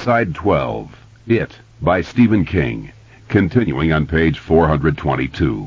Side 12, It, by Stephen King, continuing on page 422.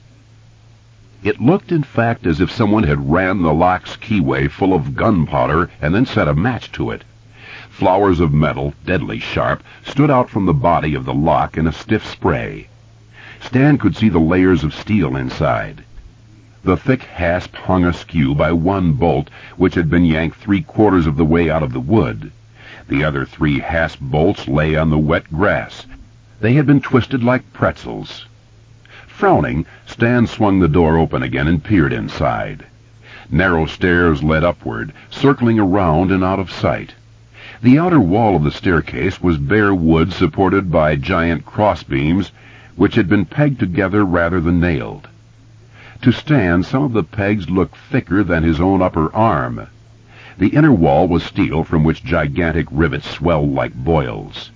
It looked, in fact, as if someone had ran the lock's keyway full of gunpowder and then set a match to it. Flowers of metal, deadly sharp, stood out from the body of the lock in a stiff spray. Stan could see the layers of steel inside. The thick hasp hung askew by one bolt, which had been yanked 3/4 of the way out of the wood. The other 3 hasp bolts lay on the wet grass. They had been twisted like pretzels. Frowning, Stan swung the door open again and peered inside. Narrow stairs led upward, circling around and out of sight. The outer wall of the staircase was bare wood supported by giant crossbeams, which had been pegged together rather than nailed. To Stan, some of the pegs looked thicker than his own upper arm. The inner wall was steel from which gigantic rivets swelled like boils.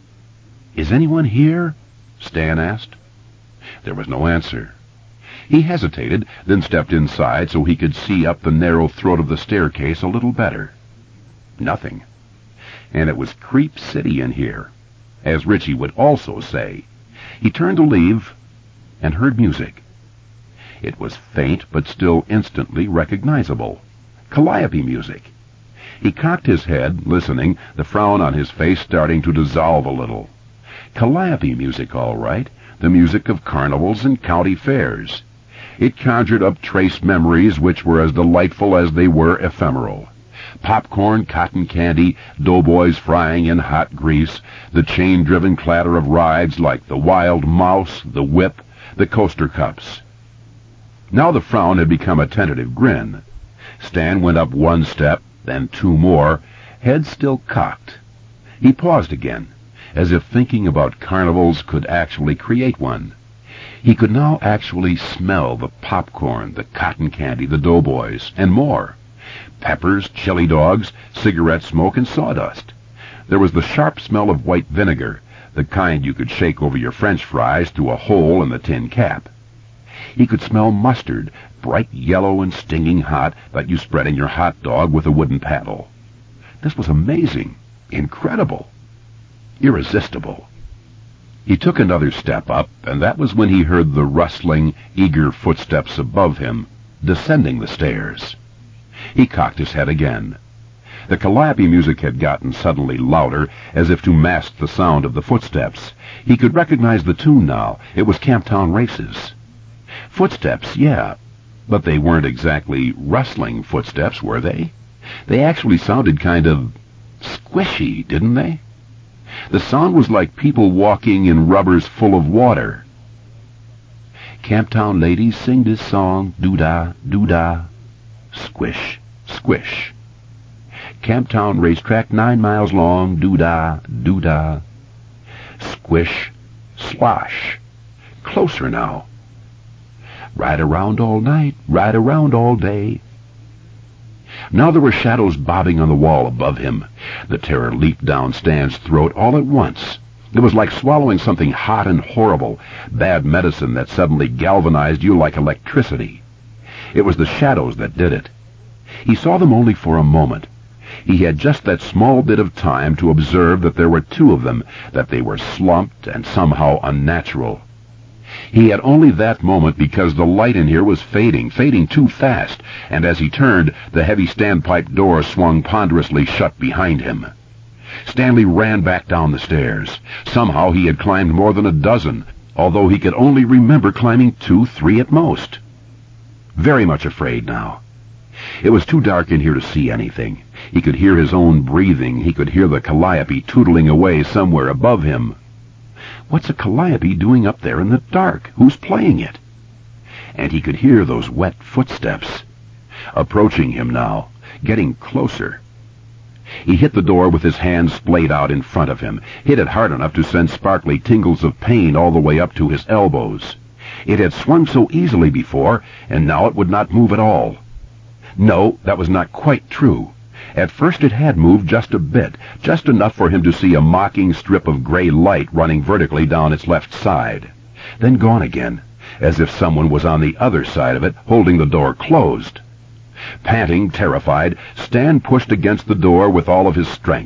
"Is anyone here?" Stan asked. There was no answer. He hesitated, then stepped inside so he could see up the narrow throat of the staircase a little better. Nothing. And it was Creep City in here, as Richie would also say. He turned to leave and heard music. It was faint, but still instantly recognizable. Calliope music. He cocked his head, listening, the frown on his face starting to dissolve a little. Calliope music, all right, the music of carnivals and county fairs. It conjured up trace memories which were as delightful as they were ephemeral. Popcorn, cotton candy, doughboys frying in hot grease, the chain-driven clatter of rides like the Wild Mouse, the Whip, the Coaster Cups. Now the frown had become a tentative grin. Stan went up 1 step, then 2 more, head still cocked. He paused again, as if thinking about carnivals could actually create one. He could now actually smell the popcorn, the cotton candy, the doughboys, and more. Peppers, chili dogs, cigarette smoke, and sawdust. There was the sharp smell of white vinegar, the kind you could shake over your French fries through a hole in the tin cap. He could smell mustard, bright yellow and stinging hot, that you spread in your hot dog with a wooden paddle. This was amazing, incredible, irresistible. He took another step up, and that was when he heard the rustling, eager footsteps above him, descending the stairs. He cocked his head again. The Calliope music had gotten suddenly louder, as if to mask the sound of the footsteps. He could recognize the tune now. It was Camptown Races. Footsteps, yeah, but they weren't exactly rustling footsteps, were they? They actually sounded kind of squishy, didn't they? The sound was like people walking in rubbers full of water. Camptown ladies sing this song, doo-dah, doo-dah. Squish, squish. Camptown racetrack 9 miles long, doo-dah, doo-dah. Squish, slosh. Closer now. Ride around all night, ride around all day. Now there were shadows bobbing on the wall above him. The terror leaped down Stan's throat all at once. It was like swallowing something hot and horrible, bad medicine that suddenly galvanized you like electricity. It was the shadows that did it. He saw them only for a moment. He had just that small bit of time to observe that there were 2 of them, that they were slumped and somehow unnatural. He had only that moment because the light in here was fading too fast, and as he turned, the heavy standpipe door swung ponderously shut behind him. Stanley ran back down the stairs. Somehow he had climbed more than a dozen, although he could only remember climbing 2, 3 at most. Very much afraid now. It was too dark in here to see anything. He could hear his own breathing. He could hear the Calliope tootling away somewhere above him. What's a Calliope doing up there in the dark? Who's playing it? And he could hear those wet footsteps. Approaching him now, getting closer. He hit the door with his hand splayed out in front of him, hit it hard enough to send sparkly tingles of pain all the way up to his elbows. It had swung so easily before, and now it would not move at all. No, that was not quite true. At first it had moved just a bit, just enough for him to see a mocking strip of gray light running vertically down its left side. Then gone again, as if someone was on the other side of it, holding the door closed. Panting, terrified, Stan pushed against the door with all of his strength.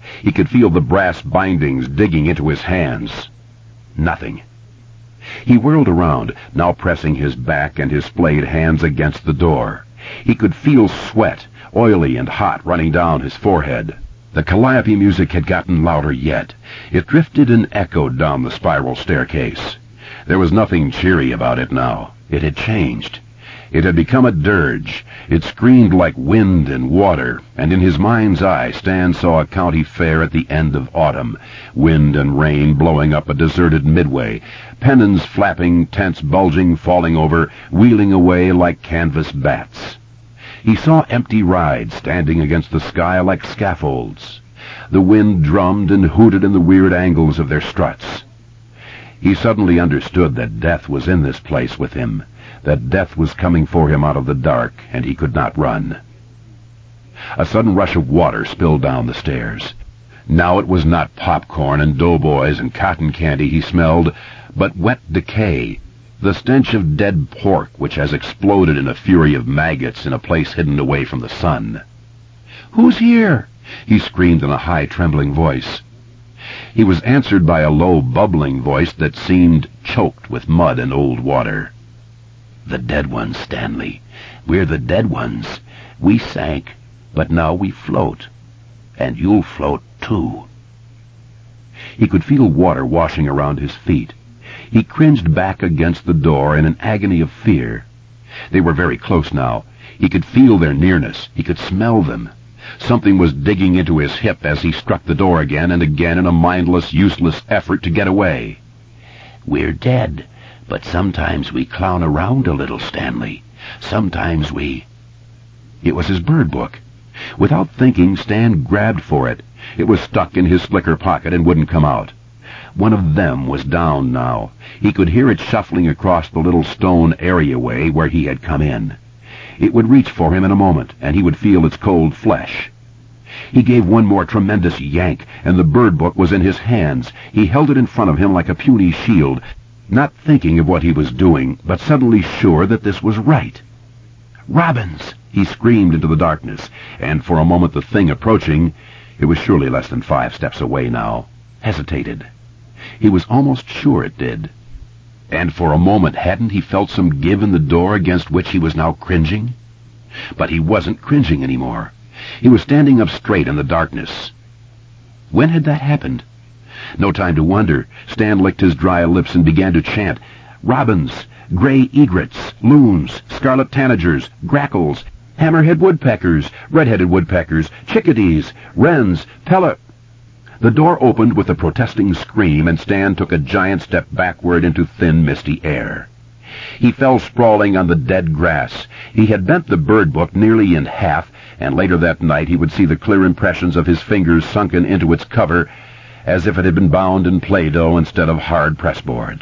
He could feel the brass bindings digging into his hands. Nothing. He whirled around, now pressing his back and his splayed hands against the door. He could feel sweat, oily and hot, running down his forehead. The calliope music had gotten louder yet. It drifted and echoed down the spiral staircase. There was nothing cheery about it now. It had changed. It had become a dirge. It screamed like wind and water, and in his mind's eye Stan saw a county fair at the end of autumn, wind and rain blowing up a deserted midway, pennons flapping, tents bulging, falling over, wheeling away like canvas bats. He saw empty rides standing against the sky like scaffolds. The wind drummed and hooted in the weird angles of their struts. He suddenly understood that death was in this place with him, that death was coming for him out of the dark, and he could not run. A sudden rush of water spilled down the stairs. Now it was not popcorn and doughboys and cotton candy he smelled, but wet decay, the stench of dead pork which has exploded in a fury of maggots in a place hidden away from the sun. "Who's here?" he screamed in a high, trembling voice. He was answered by a low, bubbling voice that seemed choked with mud and old water. "The dead ones, Stanley. We're the dead ones. We sank, but now we float. And you'll float, too." He could feel water washing around his feet. He cringed back against the door in an agony of fear. They were very close now. He could feel their nearness. He could smell them. Something was digging into his hip as he struck the door again and again in a mindless, useless effort to get away. "We're dead, but sometimes we clown around a little, Stanley. Sometimes we—" It was his bird book. Without thinking, Stan grabbed for it. It was stuck in his slicker pocket and wouldn't come out. One of them was down now. He could hear it shuffling across the little stone areaway where he had come in. It would reach for him in a moment, and he would feel its cold flesh. He gave one more tremendous yank, and the bird book was in his hands. He held it in front of him like a puny shield, not thinking of what he was doing, but suddenly sure that this was right. "Robbins!" he screamed into the darkness, and for a moment the thing approaching, it was surely less than 5 steps away now, hesitated. He was almost sure it did. And for a moment hadn't he felt some give in the door against which he was now cringing? But he wasn't cringing anymore. He was standing up straight in the darkness. When had that happened? No time to wonder. Stan licked his dry lips and began to chant. Robins, gray egrets, loons, scarlet tanagers, grackles, hammerhead woodpeckers, red-headed woodpeckers, chickadees, wrens, The door opened with a protesting scream, and Stan took a giant step backward into thin, misty air. He fell sprawling on the dead grass. He had bent the bird book nearly in half, and later that night he would see the clear impressions of his fingers sunken into its cover, as if it had been bound in Play-Doh instead of hard pressboard.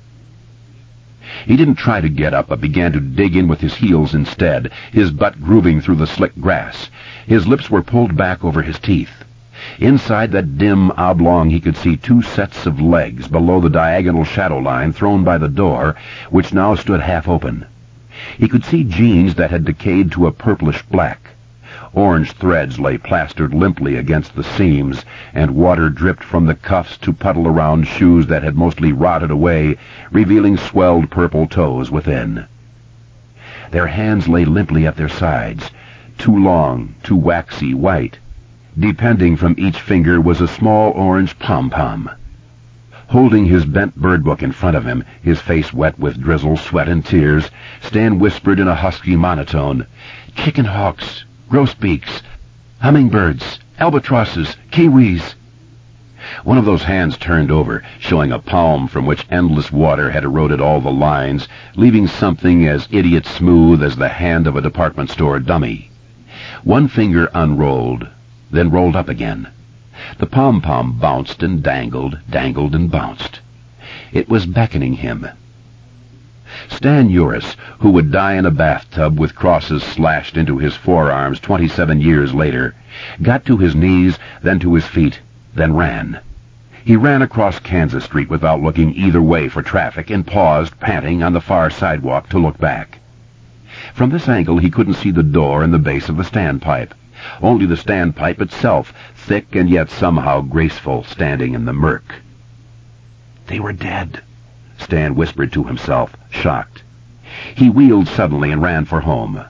He didn't try to get up, but began to dig in with his heels instead, his butt grooving through the slick grass. His lips were pulled back over his teeth. Inside that dim oblong he could see 2 sets of legs below the diagonal shadow line thrown by the door, which now stood half open. He could see jeans that had decayed to a purplish black. Orange threads lay plastered limply against the seams, and water dripped from the cuffs to puddle around shoes that had mostly rotted away, revealing swelled purple toes within. Their hands lay limply at their sides, too long, too waxy white. Depending from each finger was a small orange pom-pom. Holding his bent bird book in front of him, his face wet with drizzle, sweat, and tears, Stan whispered in a husky monotone, "Chicken hawks, grosbeaks, hummingbirds, albatrosses, kiwis." One of those hands turned over, showing a palm from which endless water had eroded all the lines, leaving something as idiot smooth as the hand of a department store dummy. One finger unrolled, then rolled up again. The pom-pom bounced and dangled and bounced. It was beckoning him. Stan Uris, who would die in a bathtub with crosses slashed into his forearms 27 years later, got to his knees, then to his feet, then ran. He ran across Kansas Street without looking either way for traffic and paused, panting, on the far sidewalk to look back. From this angle he couldn't see the door and the base of the standpipe, only the standpipe itself, thick and yet somehow graceful, standing in the murk. They were dead, Stan whispered to himself, shocked. He wheeled suddenly and ran for home.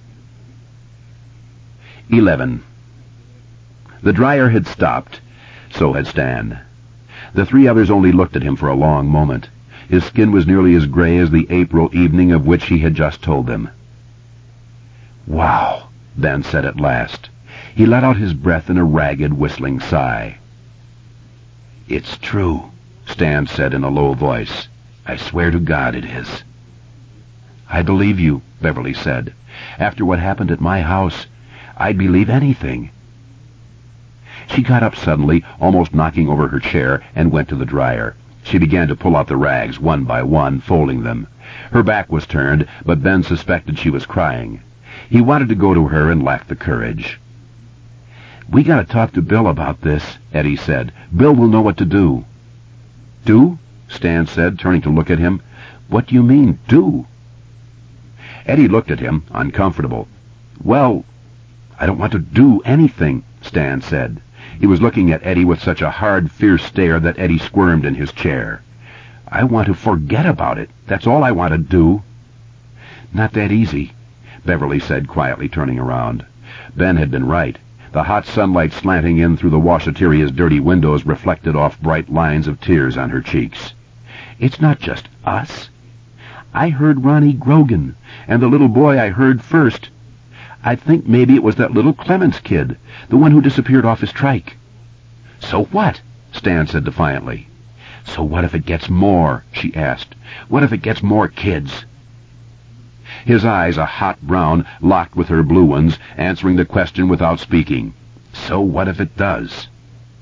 11. The dryer had stopped. So had Stan. The three others only looked at him for a long moment. His skin was nearly as gray as the April evening of which he had just told them. "Wow," Ben said at last. He let out his breath in a ragged, whistling sigh. "It's true," Stan said in a low voice. "I swear to God it is." "I believe you," Beverly said. "After what happened at my house, I'd believe anything." She got up suddenly, almost knocking over her chair, and went to the dryer. She began to pull out the rags, one by one, folding them. Her back was turned, but Ben suspected she was crying. He wanted to go to her and lacked the courage. "We gotta talk to Bill about this," Eddie said. "Bill will know what to do." "Do?" Stan said, turning to look at him. "What do you mean, do?" Eddie looked at him, uncomfortable. "Well, I don't want to do anything," Stan said. He was looking at Eddie with such a hard, fierce stare that Eddie squirmed in his chair. "I want to forget about it. That's all I want to do." "Not that easy," Beverly said, quietly turning around. Ben had been right. The hot sunlight slanting in through the washateria's dirty windows reflected off bright lines of tears on her cheeks. "It's not just us. I heard Ronnie Grogan, and the little boy I heard first. I think maybe it was that little Clemens kid, the one who disappeared off his trike." "So what?" Stan said defiantly. "So what if it gets more?" she asked. "What if it gets more kids?" His eyes, a hot brown, locked with her blue ones, answering the question without speaking. "So what if it does?"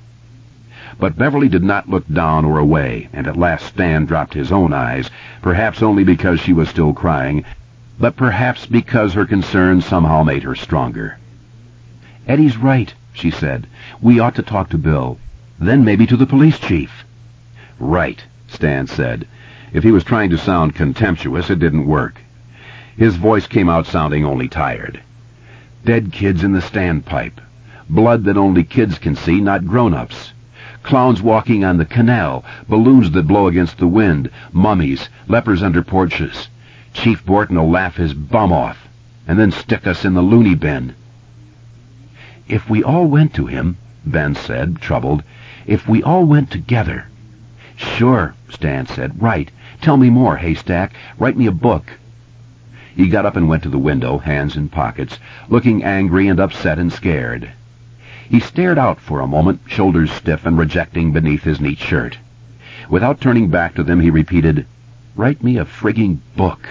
But Beverly did not look down or away, and at last Stan dropped his own eyes, perhaps only because she was still crying, but perhaps because her concern somehow made her stronger. "Eddie's right," she said. "We ought to talk to Bill. Then maybe to the police chief." "Right," Stan said. If he was trying to sound contemptuous, it didn't work. His voice came out sounding only tired. "Dead kids in the standpipe. Blood that only kids can see, not grown-ups. Clowns walking on the canal, balloons that blow against the wind, mummies, lepers under porches. Chief Borton will laugh his bum off, and then stick us in the loony bin." "If we all went to him," Ben said, troubled. "If we all went together." "Sure," Stan said. "Right. Tell me more, Haystack. Write me a book." He got up and went to the window, hands in pockets, looking angry and upset and scared. He stared out for a moment, shoulders stiff and rejecting beneath his neat shirt. Without turning back to them, he repeated, "Write me a frigging book."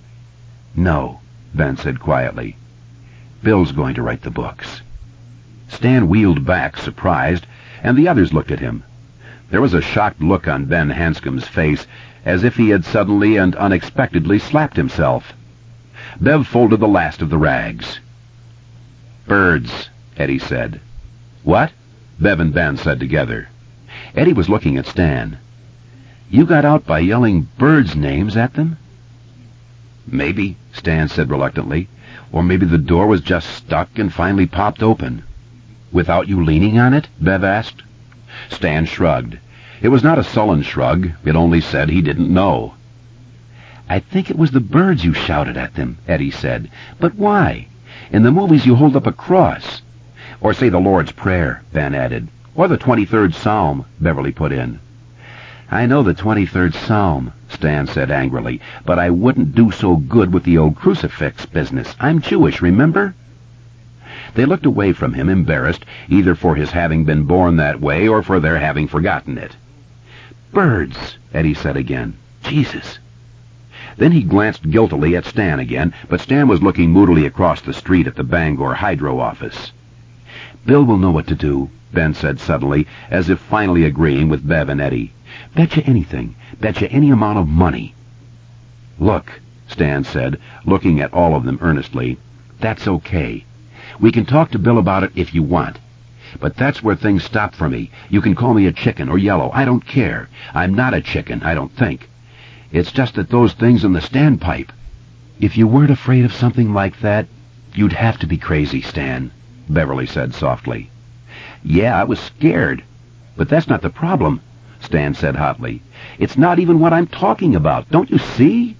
"No," Ben said quietly. "Bill's going to write the books." Stan wheeled back, surprised, and the others looked at him. There was a shocked look on Ben Hanscom's face, as if he had suddenly and unexpectedly slapped himself. Bev folded the last of the rags. "Birds," Eddie said. "What?" Bev and Ben said together. Eddie was looking at Stan. "You got out by yelling birds' names at them?" "Maybe," Stan said reluctantly. "Or maybe the door was just stuck and finally popped open." "Without you leaning on it?" Bev asked. Stan shrugged. It was not a sullen shrug. It only said he didn't know. "I think it was the birds you shouted at them," Eddie said. "But why? In the movies you hold up a cross." "Or say the Lord's Prayer," Ben added. "Or the 23rd Psalm," Beverly put in. "I know the 23rd Psalm," Stan said angrily, "but I wouldn't do so good with the old crucifix business. I'm Jewish, remember?" They looked away from him, embarrassed, either for his having been born that way or for their having forgotten it. "Birds," Eddie said again. "Jesus." Then he glanced guiltily at Stan again, but Stan was looking moodily across the street at the Bangor Hydro office. "Bill will know what to do," Ben said suddenly, as if finally agreeing with Bev and Eddie. "Betcha anything. Betcha any amount of money." "Look," Stan said, looking at all of them earnestly, "that's okay. We can talk to Bill about it if you want. But that's where things stop for me. You can call me a chicken or yellow. I don't care. I'm not a chicken, I don't think. It's just that those things in the standpipe. If you weren't afraid of something like that, you'd have to be crazy, Stan. Beverly said softly. Yeah, I was scared. But that's not the problem, Stan said hotly. It's not even what I'm talking about. Don't you see?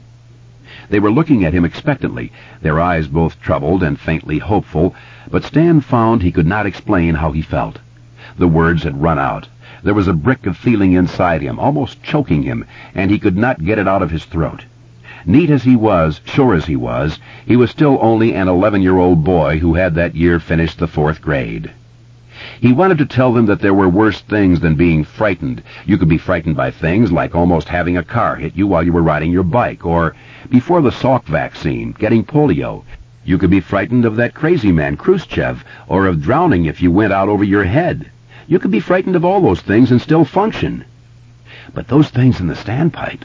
They were looking at him expectantly, their eyes both troubled and faintly hopeful, but Stan found he could not explain how he felt. The words had run out. There was a brick of feeling inside him, almost choking him, and he could not get it out of his throat. Neat as he was, sure as he was still only an 11-year-old boy who had that year finished the 4th grade. He wanted to tell them that there were worse things than being frightened. You could be frightened by things like almost having a car hit you while you were riding your bike, or, before the Salk vaccine, getting polio. You could be frightened of that crazy man, Khrushchev, or of drowning if you went out over your head. You could be frightened of all those things and still function. But those things in the standpipe...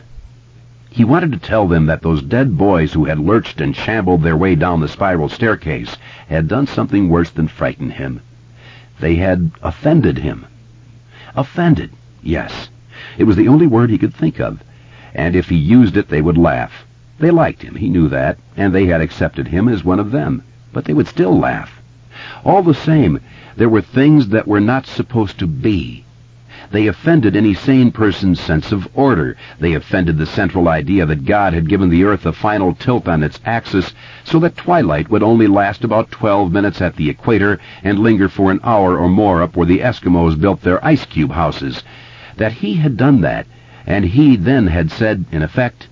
He wanted to tell them that those dead boys who had lurched and shambled their way down the spiral staircase had done something worse than frighten him. They had offended him. Offended, yes. It was the only word he could think of, and if he used it they would laugh. They liked him, he knew that, and they had accepted him as one of them, but they would still laugh. All the same, there were things that were not supposed to be. They offended any sane person's sense of order. They offended the central idea that God had given the earth a final tilt on its axis so that twilight would only last about 12 minutes at the equator and linger for an hour or more up where the Eskimos built their ice cube houses. That he had done that, and he then had said, in effect,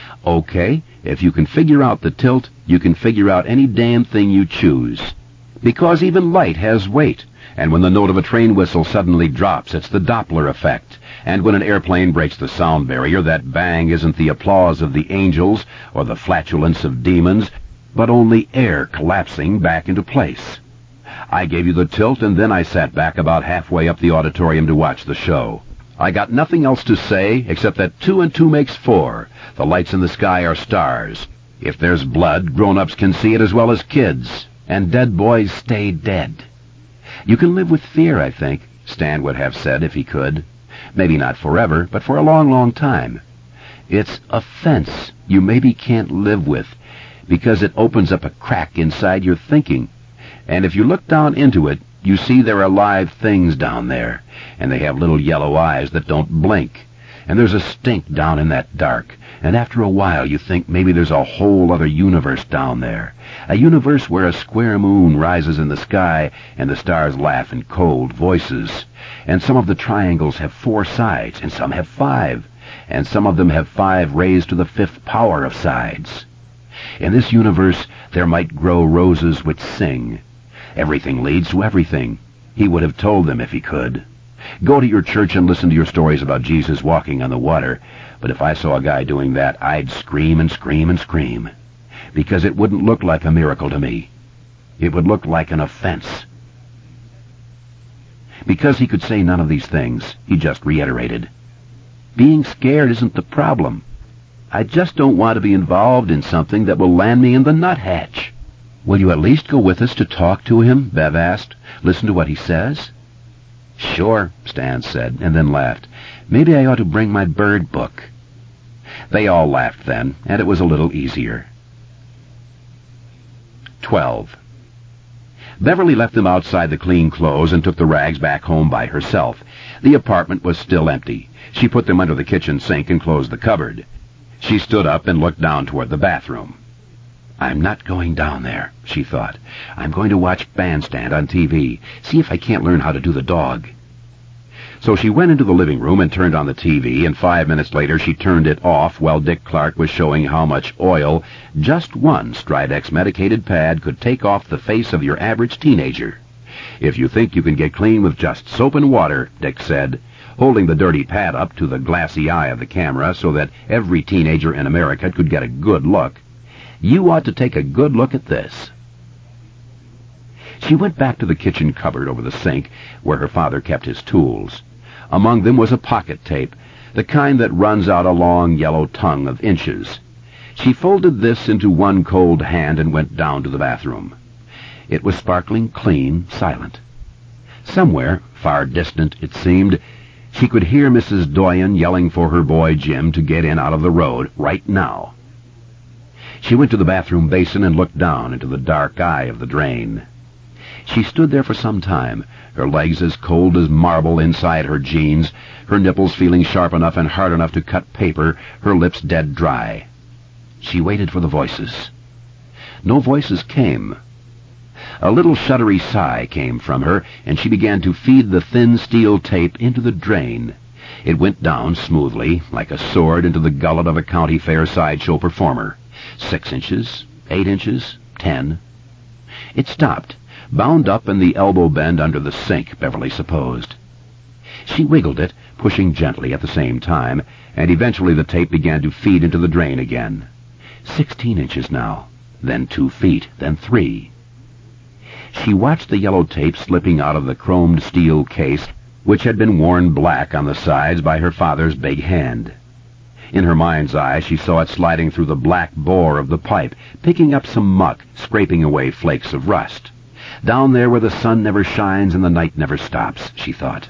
"Okay, if you can figure out the tilt, you can figure out any damn thing you choose. Because even light has weight. And when the note of a train whistle suddenly drops, it's the Doppler effect. And when an airplane breaks the sound barrier, that bang isn't the applause of the angels or the flatulence of demons, but only air collapsing back into place. I gave you the tilt, and then I sat back about halfway up the auditorium to watch the show. I got nothing else to say except that 2 and 2 makes 4. The lights in the sky are stars. If there's blood, grown-ups can see it as well as kids. And dead boys stay dead. You can live with fear, I think," Stan would have said if he could. Maybe not forever, but for a long, long time. It's a fence you maybe can't live with, because it opens up a crack inside your thinking. And if you look down into it, you see there are live things down there, and they have little yellow eyes that don't blink. And there's a stink down in that dark, and after a while you think maybe there's a whole other universe down there. A universe where a square moon rises in the sky and the stars laugh in cold voices. And some of the triangles have 4 sides, and some have 5, and some of them have 5 raised to the 5th power of sides. In this universe there might grow roses which sing. Everything leads to everything. He would have told them if he could. Go to your church and listen to your stories about Jesus walking on the water, but if I saw a guy doing that, I'd scream and scream and scream, because it wouldn't look like a miracle to me. It would look like an offense. Because he could say none of these things, he just reiterated, "Being scared isn't the problem. I just don't want to be involved in something that will land me in the nuthatch." "Will you at least go with us to talk to him?" Bev asked. "Listen to what he says?" "Sure," Stan said, and then laughed. "Maybe I ought to bring my bird book." They all laughed then, and it was a little easier. 12. Beverly left them outside the clean clothes and took the rags back home by herself. The apartment was still empty. She put them under the kitchen sink and closed the cupboard. She stood up and looked down toward the bathroom. "I'm not going down there," she thought. "I'm going to watch Bandstand on TV, see if I can't learn how to do the dog." So she went into the living room and turned on the TV, and 5 minutes later she turned it off while Dick Clark was showing how much oil just one Stridex medicated pad could take off the face of your average teenager. "If you think you can get clean with just soap and water," Dick said, holding the dirty pad up to the glassy eye of the camera so that every teenager in America could get a good look, "you ought to take a good look at this." She went back to the kitchen cupboard over the sink, where her father kept his tools. Among them was a pocket tape, the kind that runs out a long yellow tongue of inches. She folded this into one cold hand and went down to the bathroom. It was sparkling clean, silent. Somewhere, far distant it seemed, she could hear Mrs. Doyen yelling for her boy Jim to get in out of the road right now. She went to the bathroom basin and looked down into the dark eye of the drain. She stood there for some time, her legs as cold as marble inside her jeans, her nipples feeling sharp enough and hard enough to cut paper, her lips dead dry. She waited for the voices. No voices came. A little shuddery sigh came from her, and she began to feed the thin steel tape into the drain. It went down smoothly, like a sword into the gullet of a county fair sideshow performer. 6 inches, 8 inches, 10. It stopped, bound up in the elbow bend under the sink, Beverly supposed. She wiggled it, pushing gently at the same time, and eventually the tape began to feed into the drain again. 16 inches now, then 2 feet, then 3. She watched the yellow tape slipping out of the chromed steel case, which had been worn black on the sides by her father's big hand. In her mind's eye, she saw it sliding through the black bore of the pipe, picking up some muck, scraping away flakes of rust. Down there where the sun never shines and the night never stops, she thought.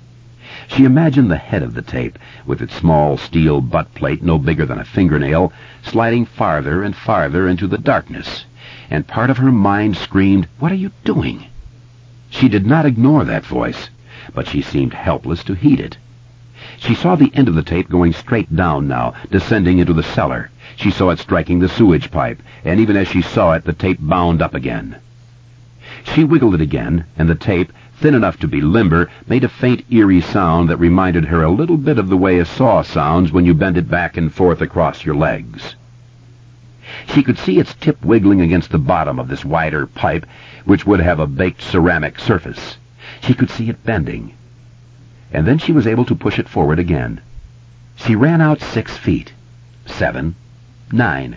She imagined the head of the tape, with its small steel butt plate no bigger than a fingernail, sliding farther and farther into the darkness, and part of her mind screamed, "What are you doing?" She did not ignore that voice, but she seemed helpless to heed it. She saw the end of the tape going straight down now, descending into the cellar. She saw it striking the sewage pipe, and even as she saw it, the tape bound up again. She wiggled it again, and the tape, thin enough to be limber, made a faint, eerie sound that reminded her a little bit of the way a saw sounds when you bend it back and forth across your legs. She could see its tip wiggling against the bottom of this wider pipe, which would have a baked ceramic surface. She could see it bending. And then she was able to push it forward again. She ran out 6 feet, 7, 9.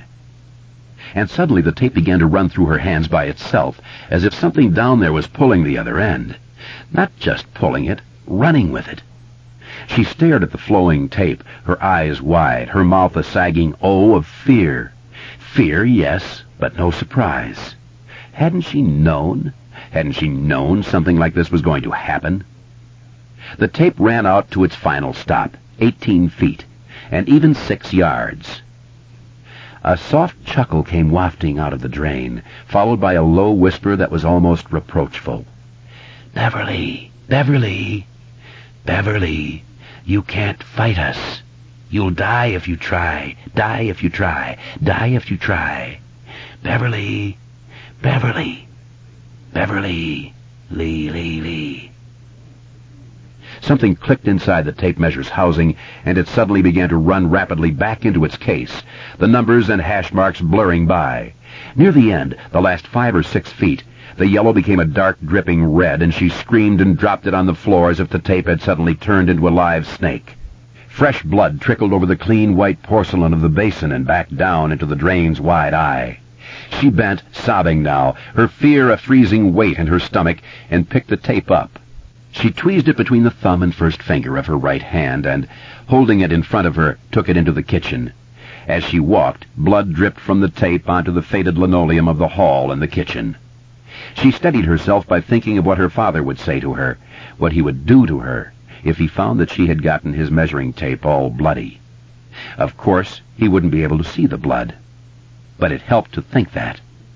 And suddenly the tape began to run through her hands by itself, as if something down there was pulling the other end. Not just pulling it, running with it. She stared at the flowing tape, her eyes wide, her mouth a sagging O of fear. Fear, yes, but no surprise. Hadn't she known? Hadn't she known something like this was going to happen? The tape ran out to its final stop, 18 feet, and even 6 yards. A soft chuckle came wafting out of the drain, followed by a low whisper that was almost reproachful. "Beverly, Beverly, Beverly, you can't fight us. You'll die if you try, die if you try, die if you try. Beverly, Beverly, Beverly, Lee, Lee, Lee." Something clicked inside the tape measure's housing, and it suddenly began to run rapidly back into its case, the numbers and hash marks blurring by. Near the end, the last 5 or 6 feet, the yellow became a dark, dripping red, and she screamed and dropped it on the floor as if the tape had suddenly turned into a live snake. Fresh blood trickled over the clean white porcelain of the basin and back down into the drain's wide eye. She bent, sobbing now, her fear a freezing weight in her stomach, and picked the tape up. She tweezed it between the thumb and first finger of her right hand and, holding it in front of her, took it into the kitchen. As she walked, blood dripped from the tape onto the faded linoleum of the hall and the kitchen. She steadied herself by thinking of what her father would say to her, what he would do to her, if he found that she had gotten his measuring tape all bloody. Of course, he wouldn't be able to see the blood, but it helped to think that.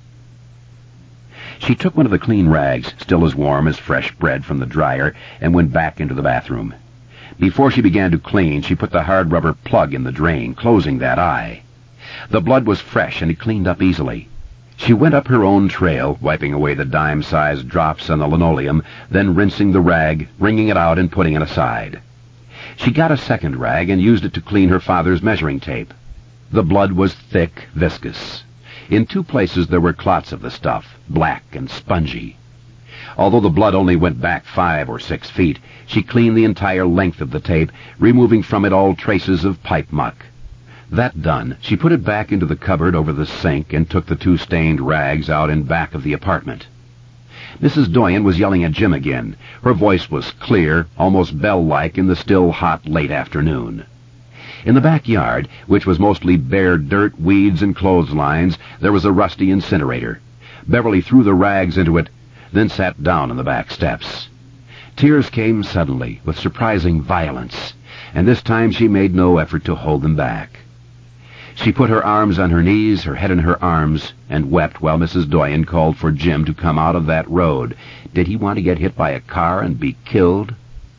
She took one of the clean rags, still as warm as fresh bread from the dryer, and went back into the bathroom. Before she began to clean, she put the hard rubber plug in the drain, closing that eye. The blood was fresh, and it cleaned up easily. She went up her own trail, wiping away the dime-sized drops on the linoleum, then rinsing the rag, wringing it out and putting it aside. She got a second rag and used it to clean her father's measuring tape. The blood was thick, viscous. In 2 places there were clots of the stuff, black and spongy. Although the blood only went back 5 or 6 feet, she cleaned the entire length of the tape, removing from it all traces of pipe muck. That done, she put it back into the cupboard over the sink and took the 2 stained rags out in back of the apartment. Mrs. Doyen was yelling at Jim again. Her voice was clear, almost bell-like in the still hot late afternoon. In the backyard, which was mostly bare dirt, weeds, and clotheslines, there was a rusty incinerator. Beverly threw the rags into it, then sat down on the back steps. Tears came suddenly, with surprising violence, and this time she made no effort to hold them back. She put her arms on her knees, her head in her arms, and wept while Mrs. Doyen called for Jim to come out of that road. Did he want to get hit by a car and be killed?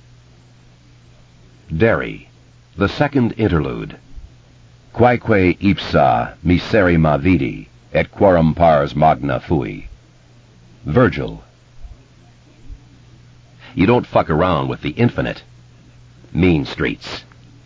Derry, the second interlude. Quaeque ipsa miserrima vidi, et quorum pars magna fui. Virgil. You don't fuck around with the infinite. Mean Streets.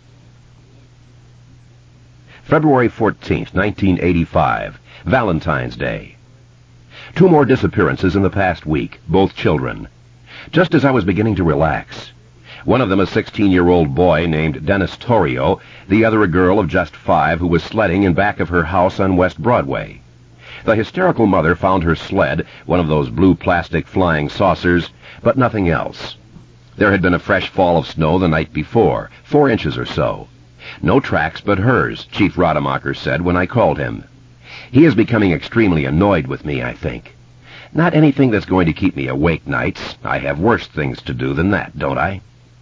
February 14th, 1985, Valentine's Day. 2 more disappearances in the past week, both children. Just as I was beginning to relax. One of them a 16-year-old boy named Dennis Torrio, the other a girl of just 5 who was sledding in back of her house on West Broadway. The hysterical mother found her sled, one of those blue plastic flying saucers, but nothing else. There had been a fresh fall of snow the night before, 4 inches or so. No tracks but hers, Chief Rademacher said when I called him. He is becoming extremely annoyed with me, I think. Not anything that's going to keep me awake nights. I have worse things to do than that, don't I?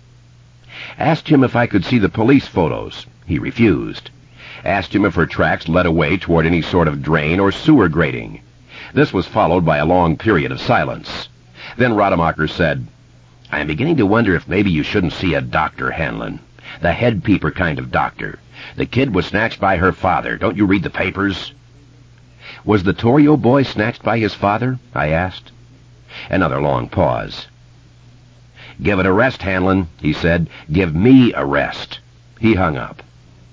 Asked him if I could see the police photos. He refused. Asked him if her tracks led away toward any sort of drain or sewer grating. This was followed by a long period of silence. Then Rademacher said, "I am beginning to wonder if maybe you shouldn't see a doctor, Hanlon. The head peeper kind of doctor. The kid was snatched by her father. Don't you read the papers?" "Was the Torrio boy snatched by his father?" I asked. Another long pause. "Give it a rest, Hanlon," he said. "Give me a rest." He hung up.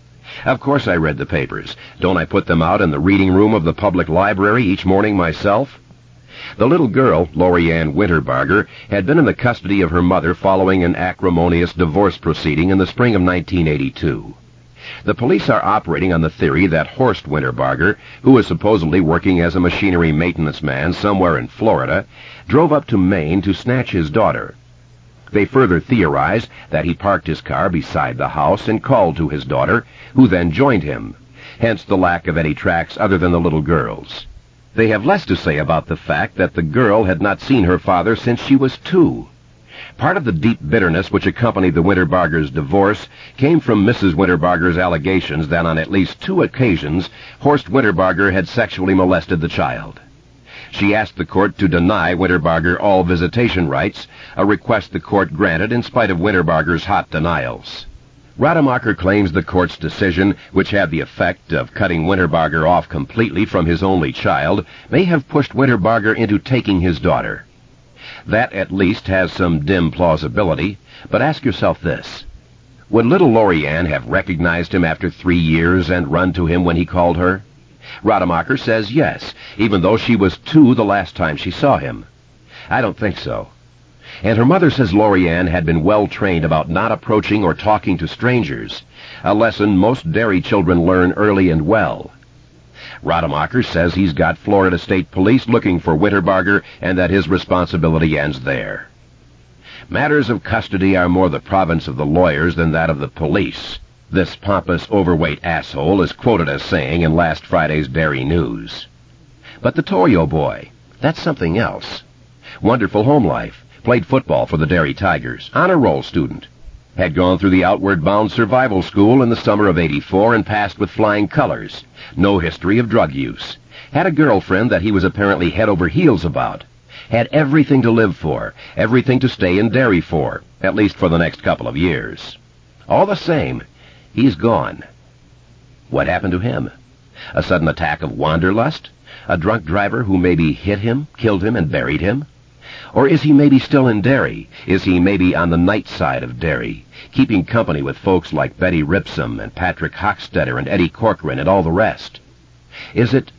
Of course I read the papers. Don't I put them out in the reading room of the public library each morning myself? The little girl, Lori Ann Winterbarger, had been in the custody of her mother following an acrimonious divorce proceeding in the spring of 1982. The police are operating on the theory that Horst Winterbarger, who was supposedly working as a machinery maintenance man somewhere in Florida, drove up to Maine to snatch his daughter. They further theorize that he parked his car beside the house and called to his daughter, who then joined him, hence the lack of any tracks other than the little girl's. They have less to say about the fact that the girl had not seen her father since she was 2. Part of the deep bitterness which accompanied the Winterbargers' divorce came from Mrs. Winterbarger's allegations that on at least 2 occasions Horst Winterbarger had sexually molested the child. She asked the court to deny Winterbarger all visitation rights, a request the court granted in spite of Winterbarger's hot denials. Rademacher claims the court's decision, which had the effect of cutting Winterbarger off completely from his only child, may have pushed Winterbarger into taking his daughter. That at least has some dim plausibility, but ask yourself this. Would little Lori Ann have recognized him after 3 years and run to him when he called her? Rademacher says yes, even though she was 2 the last time she saw him. I don't think so. And her mother says Lori Ann had been well trained about not approaching or talking to strangers, a lesson most Derry children learn early and well. Rademacher says he's got Florida State Police looking for Winterbarger and that his responsibility ends there. Matters of custody are more the province of the lawyers than that of the police. This pompous, overweight asshole is quoted as saying in last Friday's Derry News. But the Torrio boy, that's something else. Wonderful home life. Played football for the Derry Tigers. Honor roll student. Had gone through the Outward Bound Survival School in the summer of '84 and passed with flying colors. No history of drug use. Had a girlfriend that he was apparently head over heels about. Had everything to live for, everything to stay in Derry for, at least for the next couple of years. All the same, he's gone. What happened to him? A sudden attack of wanderlust? A drunk driver who maybe hit him, killed him, and buried him? Or is he maybe still in Derry? Is he maybe on the night side of Derry, keeping company with folks like Betty Ripsum and Patrick Hochstetter and Eddie Corcoran and all the rest? Is it...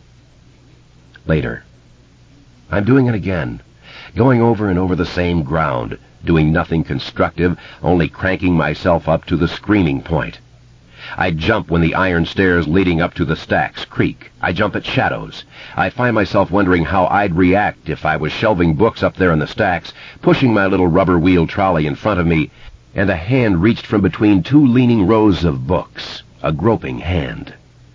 Later. I'm doing it again, going over and over the same ground, doing nothing constructive, only cranking myself up to the screaming point. I jump when the iron stairs leading up to the stacks creak. I jump at shadows. I find myself wondering how I'd react if I was shelving books up there in the stacks, pushing my little rubber wheel trolley in front of me, and a hand reached from between 2 leaning rows of books, a groping hand.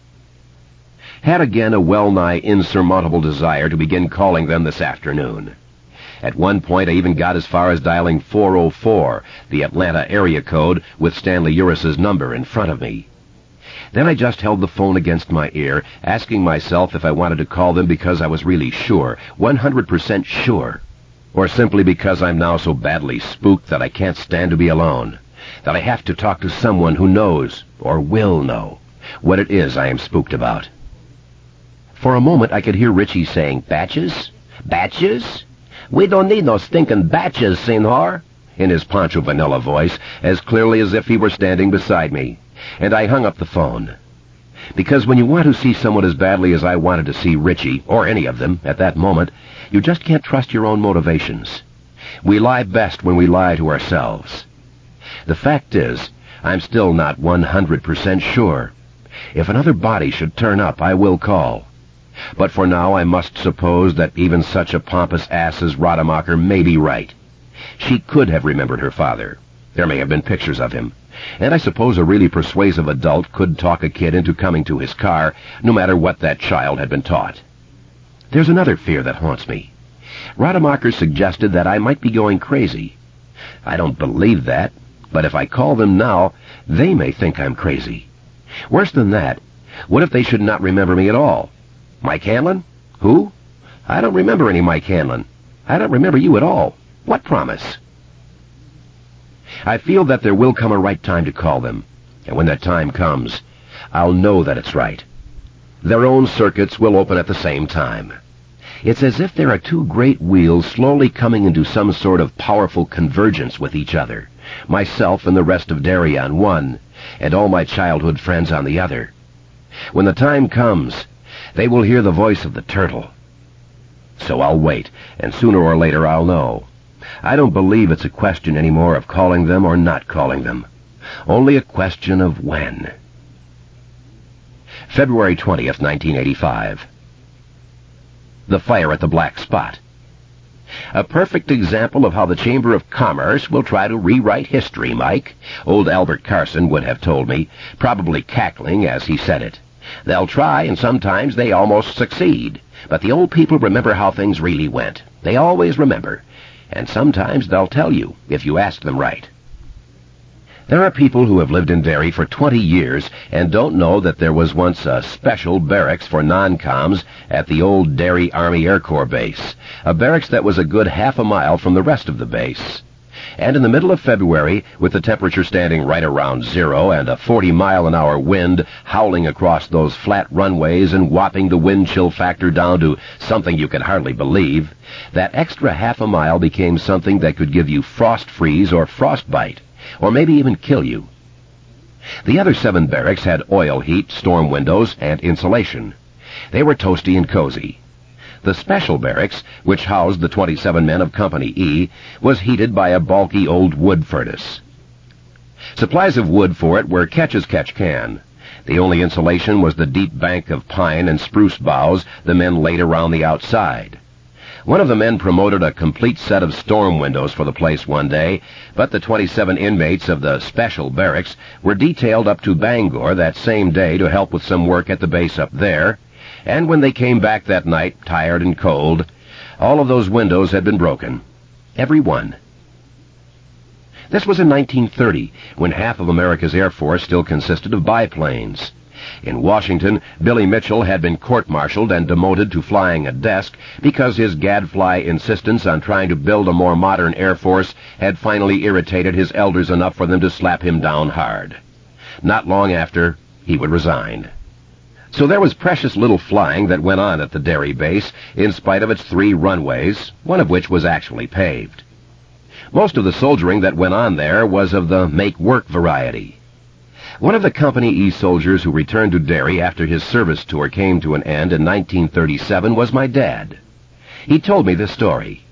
Had again a well-nigh insurmountable desire to begin calling them this afternoon. At one point I even got as far as dialing 404, the Atlanta area code, with Stanley Uris's number in front of me. Then I just held the phone against my ear, asking myself if I wanted to call them because I was really sure, 100% sure, or simply because I'm now so badly spooked that I can't stand to be alone, that I have to talk to someone who knows, or will know, what it is I am spooked about. For a moment I could hear Richie saying, "Batches? Batches? We don't need no stinking batches, senor," in his Pancho Vanilla voice, as clearly as if he were standing beside me, and I hung up the phone. Because when you want to see someone as badly as I wanted to see Richie, or any of them, at that moment, you just can't trust your own motivations. We lie best when we lie to ourselves. The fact is, I'm still not 100% sure. If another body should turn up, I will call. But for now I must suppose that even such a pompous ass as Rademacher may be right. She could have remembered her father. There may have been pictures of him. And I suppose a really persuasive adult could talk a kid into coming to his car, no matter what that child had been taught. There's another fear that haunts me. Rademacher suggested that I might be going crazy. I don't believe that, but if I call them now, they may think I'm crazy. Worse than that, what if they should not remember me at all? Mike Hanlon? Who? I don't remember any Mike Hanlon. I don't remember you at all. What promise? I feel that there will come a right time to call them, and when that time comes, I'll know that it's right. Their own circuits will open at the same time. It's as if there are two great wheels slowly coming into some sort of powerful convergence with each other, myself and the rest of Derry on one, and all my childhood friends on the other. When the time comes, they will hear the voice of the turtle. So I'll wait, and sooner or later I'll know. I don't believe it's a question anymore of calling them or not calling them. Only a question of when. February 20th, 1985. The fire at the Black Spot. A perfect example of how the Chamber of Commerce will try to rewrite history, Mike, old Albert Carson would have told me, probably cackling as he said it. They'll try, and sometimes they almost succeed. But the old people remember how things really went. They always remember. And sometimes they'll tell you, if you ask them right. There are people who have lived in Derry for 20 years and don't know that there was once a special barracks for non-coms at the old Derry Army Air Corps base, a barracks that was a good half a mile from the rest of the base. And in the middle of February, with the temperature standing right around zero and a 40-mile-an-hour wind howling across those flat runways and whopping the wind chill factor down to something you can hardly believe, that extra half a mile became something that could give you frost freeze or frostbite, or maybe even kill you. The other 7 barracks had oil heat, storm windows, and insulation. They were toasty and cozy. The special barracks, which housed the 27 men of Company E, was heated by a bulky old wood furnace. Supplies of wood for it were catch as catch can. The only insulation was the deep bank of pine and spruce boughs the men laid around the outside. One of the men promoted a complete set of storm windows for the place one day, but the 27 inmates of the special barracks were detailed up to Bangor that same day to help with some work at the base up there, and when they came back that night, tired and cold, all of those windows had been broken. Every one. This was in 1930, when half of America's Air Force still consisted of biplanes. In Washington, Billy Mitchell had been court-martialed and demoted to flying a desk because his gadfly insistence on trying to build a more modern Air Force had finally irritated his elders enough for them to slap him down hard. Not long after, he would resign. So there was precious little flying that went on at the Derry base, in spite of its 3 runways, one of which was actually paved. Most of the soldiering that went on there was of the make-work variety. One of the Company E soldiers who returned to Derry after his service tour came to an end in 1937 was my dad. He told me this story.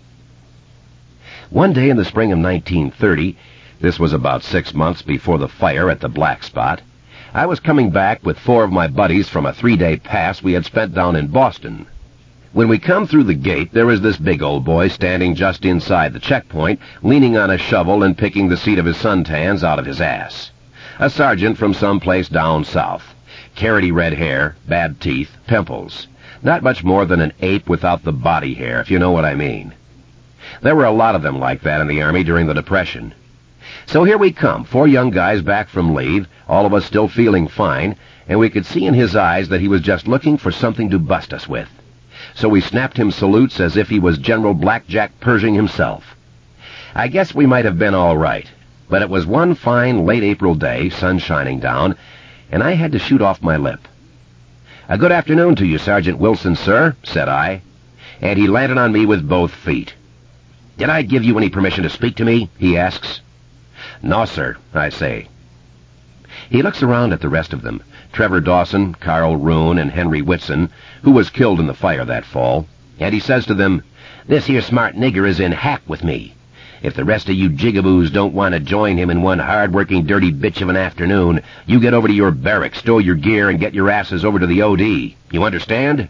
One day in the spring of 1930, this was about 6 months before the fire at the Black Spot, I was coming back with 4 of my buddies from a 3-day pass we had spent down in Boston. When we come through the gate, there was this big old boy standing just inside the checkpoint, leaning on a shovel and picking the seat of his suntans out of his ass. A sergeant from someplace down south. Carroty red hair, bad teeth, pimples. Not much more than an ape without the body hair, if you know what I mean. There were a lot of them like that in the Army during the Depression. So here we come, 4 young guys back from leave, all of us still feeling fine, and we could see in his eyes that he was just looking for something to bust us with. So we snapped him salutes as if he was General Blackjack Pershing himself. I guess we might have been all right, but it was one fine late April day, sun shining down, and I had to shoot off my lip. "A good afternoon to you, Sergeant Wilson, sir," said I, and he landed on me with both feet. "Did I give you any permission to speak to me?" he asks. "No, sir," I say. He looks around at the rest of them, Trevor Dawson, Carl Roon, and Henry Whitson, who was killed in the fire that fall, and he says to them, "This here smart nigger is in hack with me. If the rest of you jigaboos don't want to join him in one hard-working dirty bitch of an afternoon, you get over to your barracks, stow your gear, and get your asses over to the O.D. You understand?"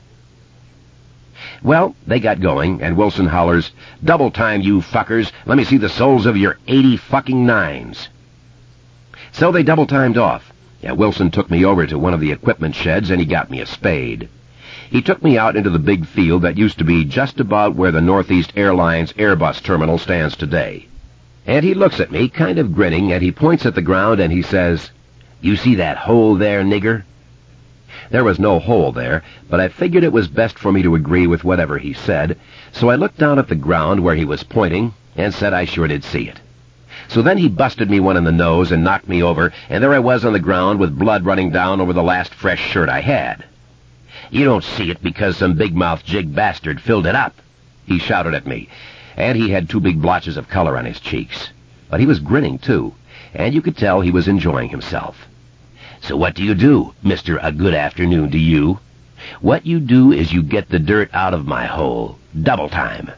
Well, they got going, and Wilson hollers, "Double time, you fuckers! Let me see the soles of your 80 fucking nines!" So they double-timed off, and Wilson took me over to one of the equipment sheds, and he got me a spade. He took me out into the big field that used to be just about where the Northeast Airlines Airbus terminal stands today. And he looks at me, kind of grinning, and he points at the ground, and he says, "You see that hole there, nigger?" There was no hole there, but I figured it was best for me to agree with whatever he said, so I looked down at the ground where he was pointing, and said I sure did see it. So then he busted me one in the nose and knocked me over, and there I was on the ground with blood running down over the last fresh shirt I had. "You don't see it because some big-mouthed jig bastard filled it up," he shouted at me, and he had 2 big blotches of color on his cheeks. But he was grinning, too, and you could tell he was enjoying himself. "So what do you do, Mr. A Good Afternoon to you? What you do is you get the dirt out of my hole. Double time."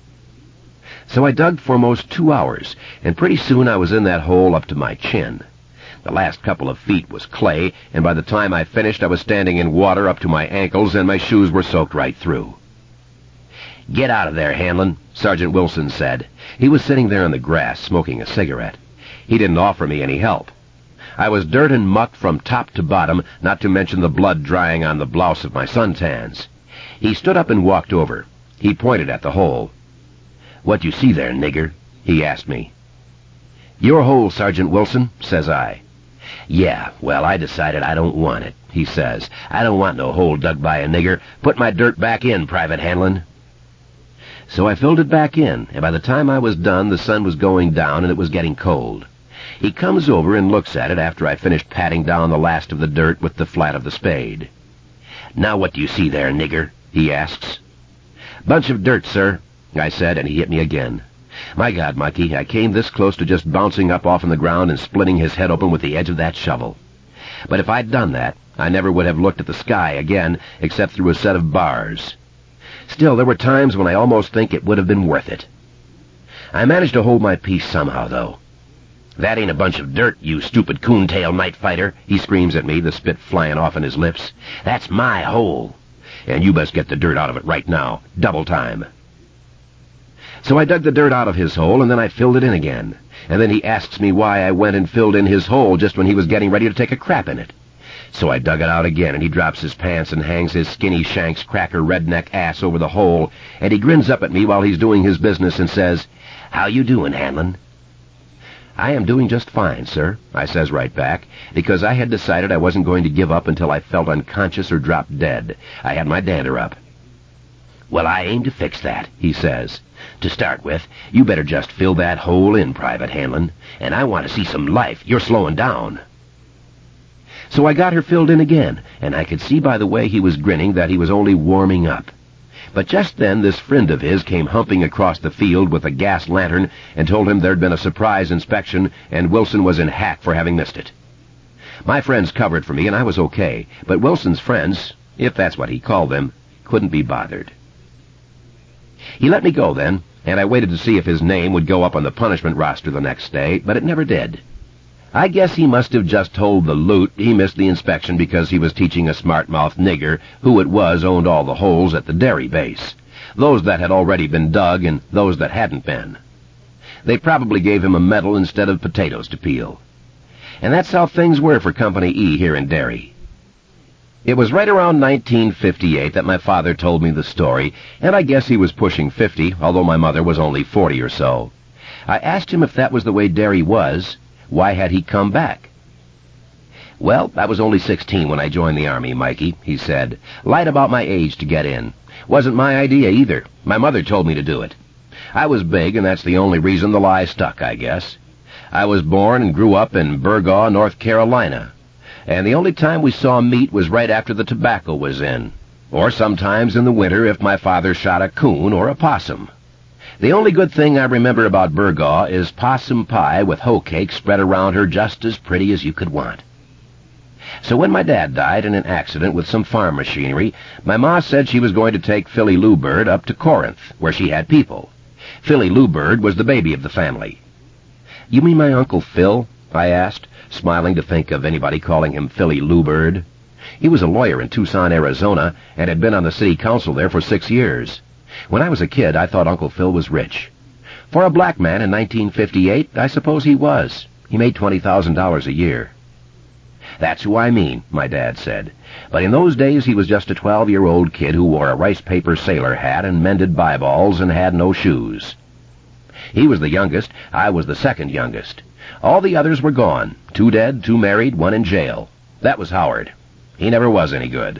So I dug for most 2 hours, and pretty soon I was in that hole up to my chin. The last couple of feet was clay, and by the time I finished I was standing in water up to my ankles, and my shoes were soaked right through. "Get out of there, Hanlon," Sergeant Wilson said. He was sitting there in the grass, smoking a cigarette. He didn't offer me any help. I was dirt and muck from top to bottom, not to mention the blood drying on the blouse of my suntans. He stood up and walked over. He pointed at the hole. "What you see there, nigger?" he asked me. "Your hole, Sergeant Wilson," says I. "Yeah, well, I decided I don't want it," he says. "I don't want no hole dug by a nigger. Put my dirt back in, Private Hanlon." So I filled it back in, and by the time I was done, the sun was going down and it was getting cold. He comes over and looks at it after I finished patting down the last of the dirt with the flat of the spade. "Now what do you see there, nigger?" he asks. "Bunch of dirt, sir," I said, and he hit me again. My God, Mikey, I came this close to just bouncing up off on the ground and splitting his head open with the edge of that shovel. But if I'd done that, I never would have looked at the sky again, except through a set of bars. Still, there were times when I almost think it would have been worth it. I managed to hold my peace somehow, though. "That ain't a bunch of dirt, you stupid coon-tail night fighter," he screams at me, the spit flying off in his lips. "That's my hole, and you best get the dirt out of it right now, double time." So I dug the dirt out of his hole, and then I filled it in again. And then he asks me why I went and filled in his hole just when he was getting ready to take a crap in it. So I dug it out again, and he drops his pants and hangs his skinny shanks cracker redneck ass over the hole, and he grins up at me while he's doing his business and says, "How you doing, Hanlon?" "I am doing just fine, sir," I says right back, because I had decided I wasn't going to give up until I felt unconscious or dropped dead. I had my dander up. "Well, I aim to fix that," he says. "To start with, you better just fill that hole in, Private Hanlon, and I want to see some life. You're slowing down." So I got her filled in again, and I could see by the way he was grinning that he was only warming up. But just then this friend of his came humping across the field with a gas lantern and told him there'd been a surprise inspection and Wilson was in hack for having missed it. My friends covered for me and I was okay, but Wilson's friends, if that's what he called them, couldn't be bothered. He let me go then, and I waited to see if his name would go up on the punishment roster the next day, but it never did. I guess he must have just told the loot he missed the inspection because he was teaching a smart-mouthed nigger who it was owned all the holes at the dairy base, those that had already been dug and those that hadn't been. They probably gave him a medal instead of potatoes to peel. And that's how things were for Company E here in Derry. It was right around 1958 that my father told me the story, and I guess he was pushing 50, although my mother was only 40 or so. I asked him if that was the way Derry was, why had he come back? "Well, I was only 16 when I joined the Army, Mikey," he said. "Lied about my age to get in. Wasn't my idea either. My mother told me to do it. I was big, and that's the only reason the lie stuck, I guess. I was born and grew up in Burgaw, North Carolina, and the only time we saw meat was right after the tobacco was in, or sometimes in the winter if my father shot a coon or a possum. The only good thing I remember about Burgaw is possum pie with hoe cake spread around her just as pretty as you could want." So when my dad died in an accident with some farm machinery, my ma said she was going to take Philly Lou Bird up to Corinth, where she had people. Philly Lou Bird was the baby of the family. "You mean my Uncle Phil?" I asked, smiling to think of anybody calling him Philly Lou Bird. He was a lawyer in Tucson, Arizona, and had been on the city council there for 6 years. When I was a kid, I thought Uncle Phil was rich. For a black man in 1958, I suppose he was. He made $20,000 a year. "That's who I mean," my dad said. But in those days he was just a 12-year-old kid who wore a rice paper sailor hat and mended byeballs and had no shoes. He was the youngest. I was the second youngest. All the others were gone. 2 dead, 2 married, 1 in jail. That was Howard. He never was any good.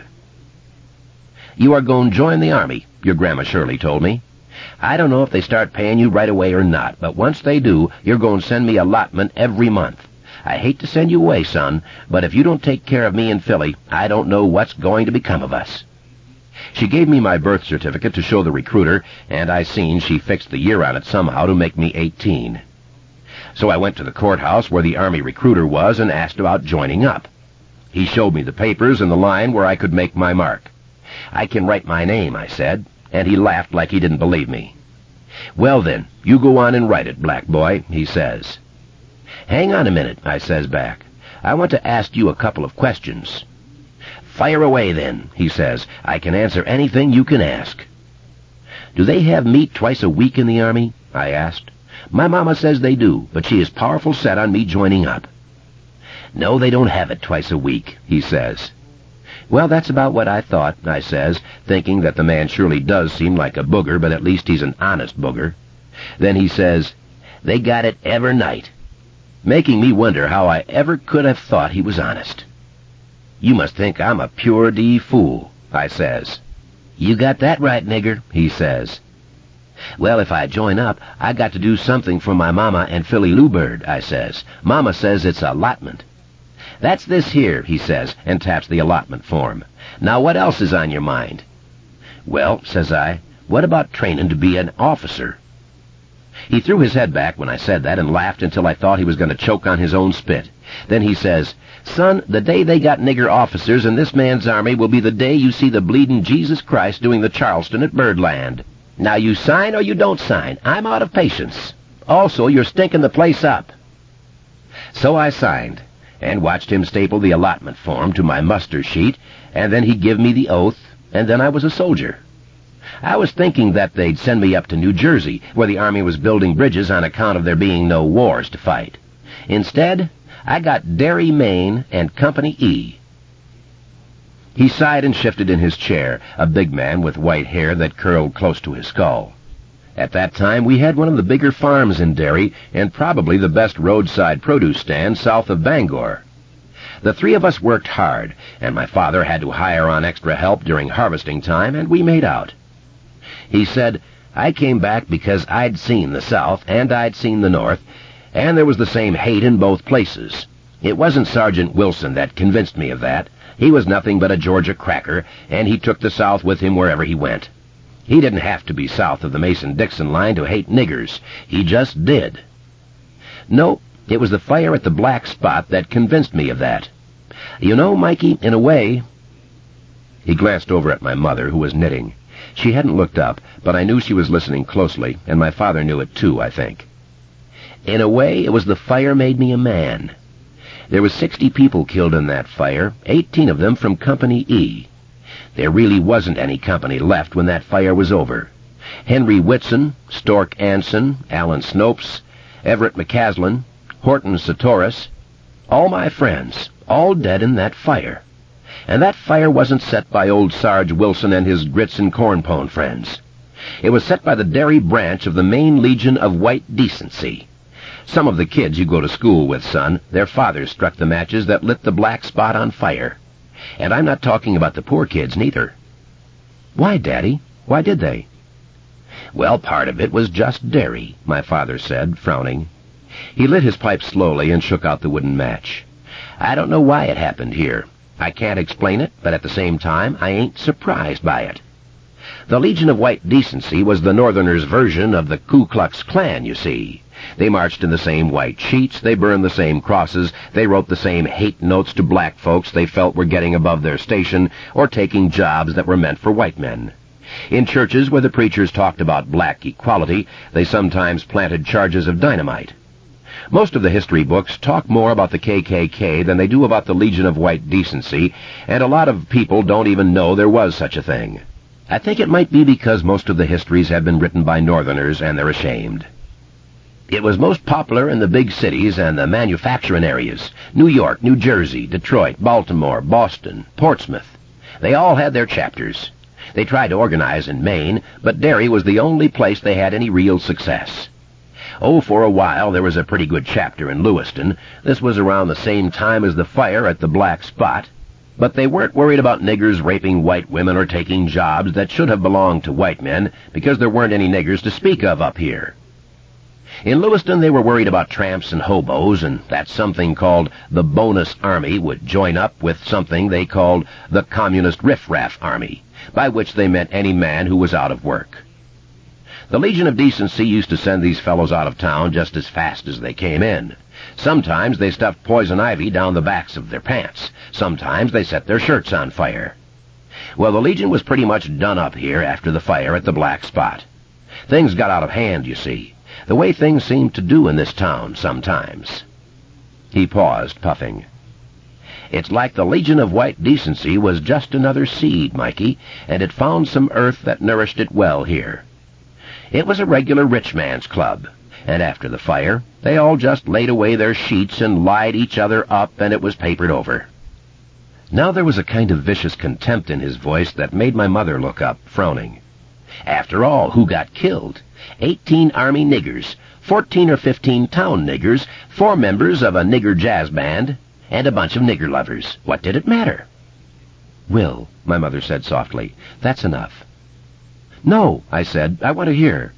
"You are going to join the Army," your Grandma Shirley told me. "I don't know if they start paying you right away or not, but once they do, you're going to send me allotment every month. I hate to send you away, son, but if you don't take care of me and Philly, I don't know what's going to become of us." She gave me my birth certificate to show the recruiter, and I seen she fixed the year on it somehow to make me 18. So I went to the courthouse where the Army recruiter was and asked about joining up. He showed me the papers and the line where I could make my mark. "I can write my name," I said, and he laughed like he didn't believe me. "Well then, you go on and write it, black boy," he says. "Hang on a minute," I says back. "I want to ask you a couple of questions." "Fire away, then," he says. "I can answer anything you can ask." "Do they have meat twice a week in the Army?" I asked. "My mama says they do, but she is powerful set on me joining up." "No, they don't have it twice a week," he says. "Well, that's about what I thought," I says, thinking that the man surely does seem like a booger, but at least he's an honest booger. Then he says, "They got it every night," making me wonder how I ever could have thought he was honest. "You must think I'm a pure D fool," I says. "You got that right, nigger," he says. "Well, if I join up, I got to do something for my mama and Philly Lou Bird," I says. "Mama says it's allotment." "That's this here," he says, and taps the allotment form. "Now what else is on your mind?" "Well," says I, "what about training to be an officer?" He threw his head back when I said that and laughed until I thought he was going to choke on his own spit. Then he says, "Son, the day they got nigger officers in this man's army will be the day you see the bleeding Jesus Christ doing the Charleston at Birdland. Now you sign or you don't sign. I'm out of patience. Also, you're stinking the place up." So I signed, and watched him staple the allotment form to my muster sheet, and then he give me the oath, and then I was a soldier. I was thinking that they'd send me up to New Jersey, where the Army was building bridges on account of there being no wars to fight. Instead, I got Derry, Maine, and Company E. He sighed and shifted in his chair, a big man with white hair that curled close to his skull. At that time, we had one of the bigger farms in Derry, and probably the best roadside produce stand south of Bangor. The 3 of us worked hard, and my father had to hire on extra help during harvesting time, and we made out. He said, "I came back because I'd seen the South, and I'd seen the North, and there was the same hate in both places. It wasn't Sergeant Wilson that convinced me of that. He was nothing but a Georgia cracker, and he took the South with him wherever he went. He didn't have to be south of the Mason-Dixon line to hate niggers. He just did. No, it was the fire at the Black Spot that convinced me of that. You know, Mikey, in a way—" He glanced over at my mother, who was knitting. She hadn't looked up, but I knew she was listening closely, and my father knew it too, I think. "In a way, it was the fire made me a man. There was 60 people killed in that fire, 18 of them from Company E. There really wasn't any company left when that fire was over. Henry Whitson, Stork Anson, Alan Snopes, Everett McCaslin, Horton Satoris, all my friends, all dead in that fire. And that fire wasn't set by old Sarge Wilson and his grits and corn pone friends. It was set by the Derry branch of the Maine Legion of White Decency. Some of the kids you go to school with, son, their fathers struck the matches that lit the black spot on fire. And I'm not talking about the poor kids, neither. Why, Daddy? Why did they? Well, part of it was just Derry, my father said, frowning. He lit his pipe slowly and shook out the wooden match. I don't know why it happened here. I can't explain it, but at the same time, I ain't surprised by it. The Legion of White Decency was the Northerners' version of the Ku Klux Klan, you see. They marched in the same white sheets, they burned the same crosses, they wrote the same hate notes to black folks they felt were getting above their station or taking jobs that were meant for white men. In churches where the preachers talked about black equality, they sometimes planted charges of dynamite. Most of the history books talk more about the KKK than they do about the Legion of White Decency, and a lot of people don't even know there was such a thing. I think it might be because most of the histories have been written by Northerners and they're ashamed. It was most popular in the big cities and the manufacturing areas. New York, New Jersey, Detroit, Baltimore, Boston, Portsmouth. They all had their chapters. They tried to organize in Maine, but Derry was the only place they had any real success. Oh, for a while there was a pretty good chapter in Lewiston. This was around the same time as the fire at the Black Spot. But they weren't worried about niggers raping white women or taking jobs that should have belonged to white men because there weren't any niggers to speak of up here. In Lewiston they were worried about tramps and hobos, and that something called the Bonus Army would join up with something they called the Communist Riff-Raff Army, by which they meant any man who was out of work. The Legion of Decency used to send these fellows out of town just as fast as they came in. Sometimes they stuffed poison ivy down the backs of their pants. Sometimes they set their shirts on fire. Well, the Legion was pretty much done up here after the fire at the Black Spot. Things got out of hand, you see, the way things seem to do in this town sometimes. He paused, puffing. It's like the Legion of White Decency was just another seed, Mikey, and it found some earth that nourished it well here. It was a regular rich man's club, and after the fire, they all just laid away their sheets and lied each other up, and it was papered over. Now there was a kind of vicious contempt in his voice that made my mother look up, frowning. After all, who got killed? 18 Army niggers, 14 or 15 town niggers, 4 members of a nigger jazz band, and a bunch of nigger lovers. What did it matter? Will, my mother said softly, that's enough. No, I said, I want to hear.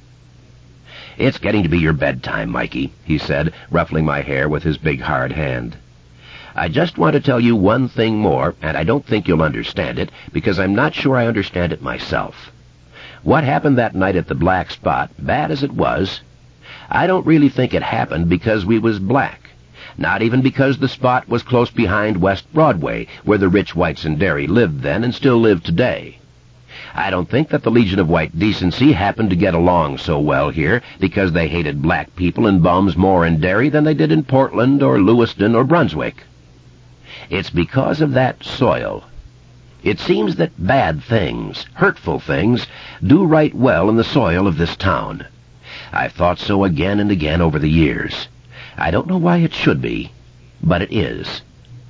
It's getting to be your bedtime, Mikey, he said, ruffling my hair with his big hard hand. I just want to tell you one thing more, and I don't think you'll understand it, because I'm not sure I understand it myself. What happened that night at the Black Spot, bad as it was, I don't really think it happened because we was black. Not even because the spot was close behind West Broadway, where the rich whites in Derry lived then and still live today. I don't think that the Legion of White Decency happened to get along so well here because they hated black people and bums more in Derry than they did in Portland or Lewiston or Brunswick. It's because of that soil. It seems that bad things, hurtful things, do right well in the soil of this town. I've thought so again and again over the years. I don't know why it should be, but it is.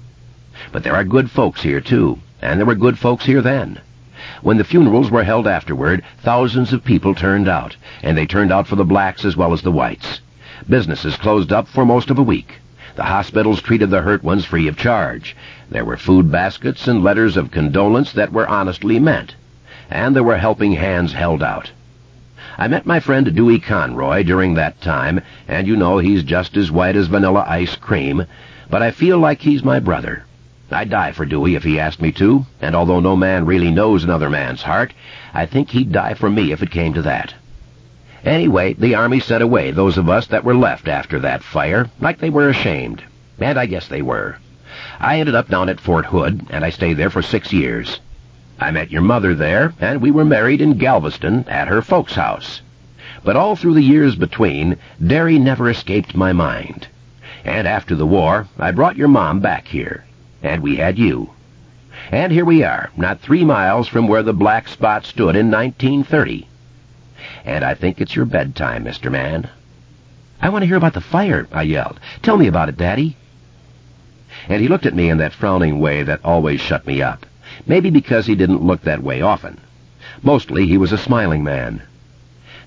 But there are good folks here, too, and there were good folks here then. When the funerals were held afterward, thousands of people turned out, and they turned out for the blacks as well as the whites. Businesses closed up for most of a week. The hospitals treated the hurt ones free of charge. There were food baskets and letters of condolence that were honestly meant, and there were helping hands held out. I met my friend Dewey Conroy during that time, and you know he's just as white as vanilla ice cream, but I feel like he's my brother. I'd die for Dewey if he asked me to, and although no man really knows another man's heart, I think he'd die for me if it came to that. Anyway, the Army sent away those of us that were left after that fire, like they were ashamed. And I guess they were. I ended up down at Fort Hood, and I stayed there for 6 years. I met your mother there, and we were married in Galveston at her folks' house. But all through the years between, Derry never escaped my mind. And after the war, I brought your mom back here. And we had you. And here we are, not 3 miles from where the Black Spot stood in 1930. And I think it's your bedtime, Mr. Man. I want to hear about the fire, I yelled. Tell me about it, Daddy. And he looked at me in that frowning way that always shut me up. Maybe because he didn't look that way often. Mostly he was a smiling man.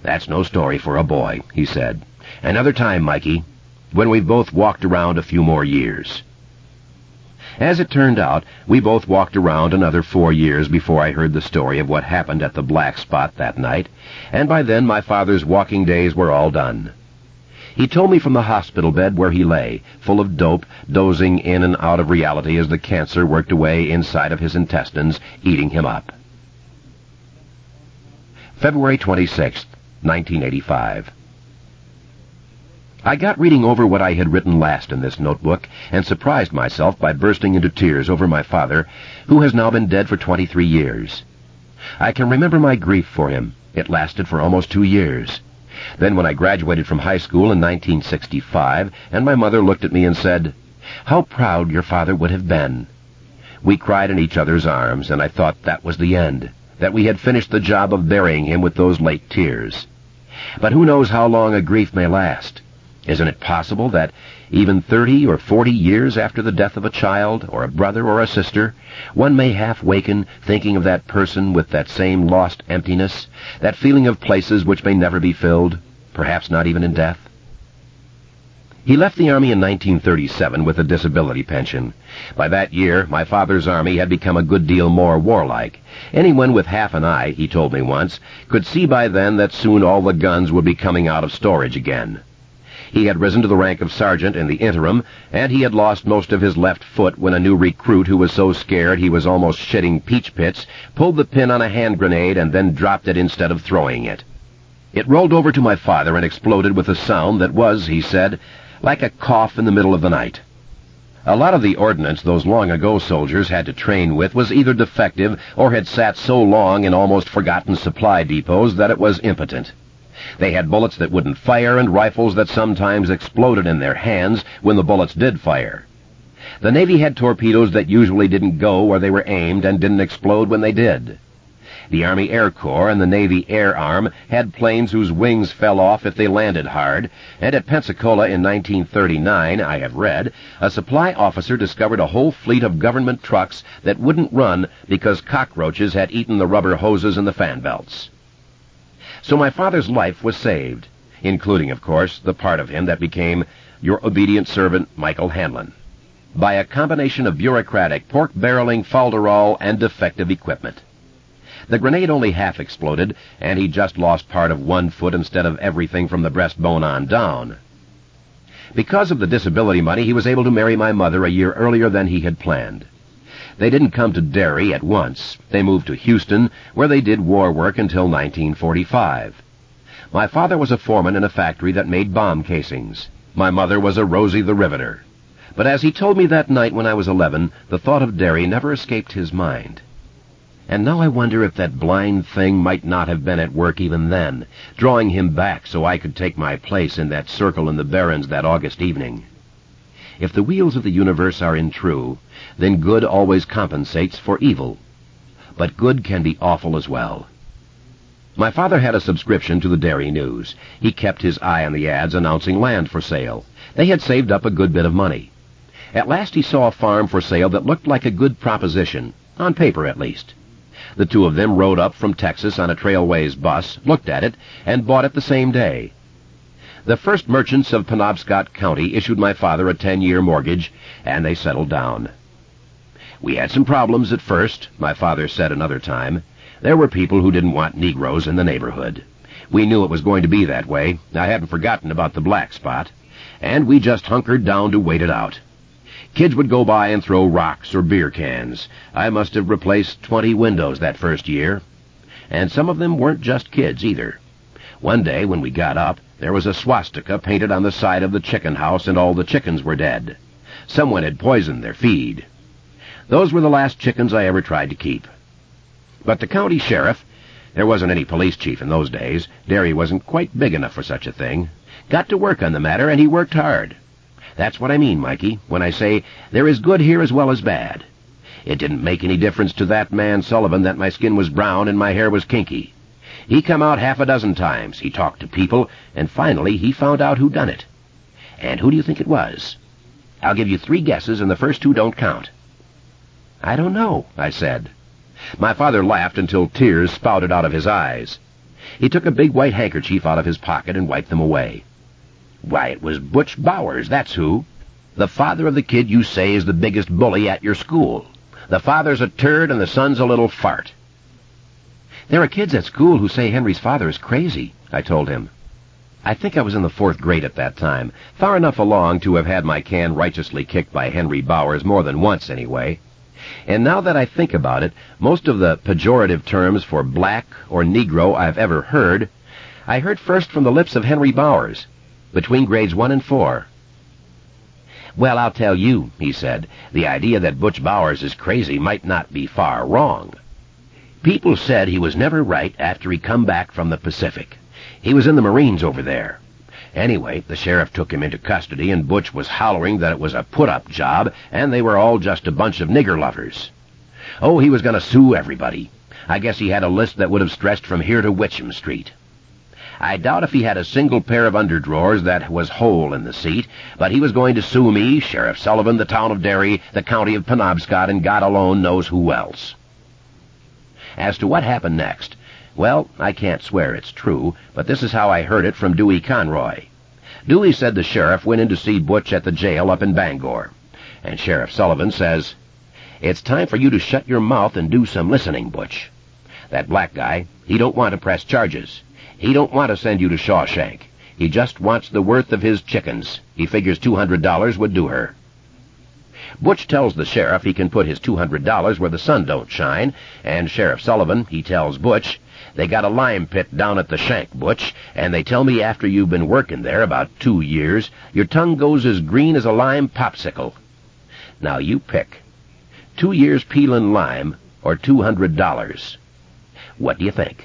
"That's no story for a boy," he said. "Another time, Mikey, when we've both walked around a few more years." As it turned out, we both walked around another 4 years before I heard the story of what happened at the Black Spot that night, and by then my father's walking days were all done. He told me from the hospital bed where he lay, full of dope, dozing in and out of reality as the cancer worked away inside of his intestines, eating him up. February 26, 1985. I got reading over what I had written last in this notebook and surprised myself by bursting into tears over my father, who has now been dead for 23 years. I can remember my grief for him. It lasted for almost 2 years. Then when I graduated from high school in 1965, and my mother looked at me and said, "How proud your father would have been." We cried in each other's arms, and I thought that was the end, that we had finished the job of burying him with those late tears. But who knows how long a grief may last? Isn't it possible that even 30 or 40 years after the death of a child, or a brother or a sister, one may half waken thinking of that person with that same lost emptiness, that feeling of places which may never be filled, perhaps not even in death? He left the Army in 1937 with a disability pension. By that year, my father's Army had become a good deal more warlike. Anyone with half an eye, he told me once, could see by then that soon all the guns would be coming out of storage again. He had risen to the rank of sergeant in the interim, and he had lost most of his left foot when a new recruit who was so scared he was almost shitting peach pits pulled the pin on a hand grenade and then dropped it instead of throwing it. It rolled over to my father and exploded with a sound that was, he said, like a cough in the middle of the night. A lot of the ordnance those long-ago soldiers had to train with was either defective or had sat so long in almost forgotten supply depots that it was impotent. They had bullets that wouldn't fire and rifles that sometimes exploded in their hands when the bullets did fire. The Navy had torpedoes that usually didn't go where they were aimed and didn't explode when they did. The Army Air Corps and the Navy Air Arm had planes whose wings fell off if they landed hard, and at Pensacola in 1939, I have read, a supply officer discovered a whole fleet of government trucks that wouldn't run because cockroaches had eaten the rubber hoses and the fan belts. So my father's life was saved, including, of course, the part of him that became your obedient servant, Michael Hanlon, by a combination of bureaucratic, pork-barreling falderall and defective equipment. The grenade only half exploded, and he just lost part of one foot instead of everything from the breastbone on down. Because of the disability money, he was able to marry my mother a year earlier than he had planned. They didn't come to Derry at once. They moved to Houston, where they did war work until 1945. My father was a foreman in a factory that made bomb casings. My mother was a Rosie the Riveter. But as he told me that night when I was 11, the thought of Derry never escaped his mind. And now I wonder if that blind thing might not have been at work even then, drawing him back so I could take my place in that circle in the Barrens that August evening. If the wheels of the universe are untrue, then good always compensates for evil. But good can be awful as well. My father had a subscription to the Derry News. He kept his eye on the ads announcing land for sale. They had saved up a good bit of money. At last he saw a farm for sale that looked like a good proposition, on paper at least. The two of them rode up from Texas on a Trailways bus, looked at it, and bought it the same day. The First Merchants of Penobscot County issued my father a 10-year mortgage, and they settled down. We had some problems at first, my father said another time. There were people who didn't want Negroes in the neighborhood. We knew it was going to be that way. I hadn't forgotten about the Black Spot. And we just hunkered down to wait it out. Kids would go by and throw rocks or beer cans. I must have replaced 20 windows that first year. And some of them weren't just kids either. One day when we got up, there was a swastika painted on the side of the chicken house and all the chickens were dead. Someone had poisoned their feed. Those were the last chickens I ever tried to keep. But the county sheriff, there wasn't any police chief in those days, Derry wasn't quite big enough for such a thing, got to work on the matter, and he worked hard. That's what I mean, Mikey, when I say there is good here as well as bad. It didn't make any difference to that man Sullivan that my skin was brown and my hair was kinky. He come out 6 times, he talked to people, and finally he found out who done it. And who do you think it was? I'll give you 3 guesses, and the first 2 don't count. I don't know, I said. My father laughed until tears spouted out of his eyes. He took a big white handkerchief out of his pocket and wiped them away. "Why, it was Butch Bowers, that's who. The father of the kid you say is the biggest bully at your school. The father's a turd and the son's a little fart." "There are kids at school who say Henry's father is crazy," I told him. I think I was in the 4th grade at that time, far enough along to have had my can righteously kicked by Henry Bowers more than once anyway. And now that I think about it, most of the pejorative terms for black or Negro I've ever heard, I heard first from the lips of Henry Bowers, between grades 1 and 4. "Well, I'll tell you," he said, "the idea that Butch Bowers is crazy might not be far wrong. People said he was never right after he come back from the Pacific. He was in the Marines over there. Anyway, the sheriff took him into custody, and Butch was hollering that it was a put-up job, and they were all just a bunch of nigger lovers. Oh, he was going to sue everybody. I guess he had a list that would have stretched from here to Witcham Street. I doubt if he had a single pair of underdrawers that was whole in the seat, but he was going to sue me, Sheriff Sullivan, the town of Derry, the county of Penobscot, and God alone knows who else." As to what happened next, well, I can't swear it's true, but this is how I heard it from Dewey Conroy. Dewey said the sheriff went in to see Butch at the jail up in Bangor, and Sheriff Sullivan says, "It's time for you to shut your mouth and do some listening, Butch. That black guy, he don't want to press charges. He don't want to send you to Shawshank. He just wants the worth of his chickens. He figures $200 would do her." Butch tells the sheriff he can put his $200 where the sun don't shine, and Sheriff Sullivan, he tells Butch, "They got a lime pit down at the shank, Butch, and they tell me after you've been working there about 2 years, your tongue goes as green as a lime popsicle. Now you pick. 2 years peeling lime or $200. What do you think?"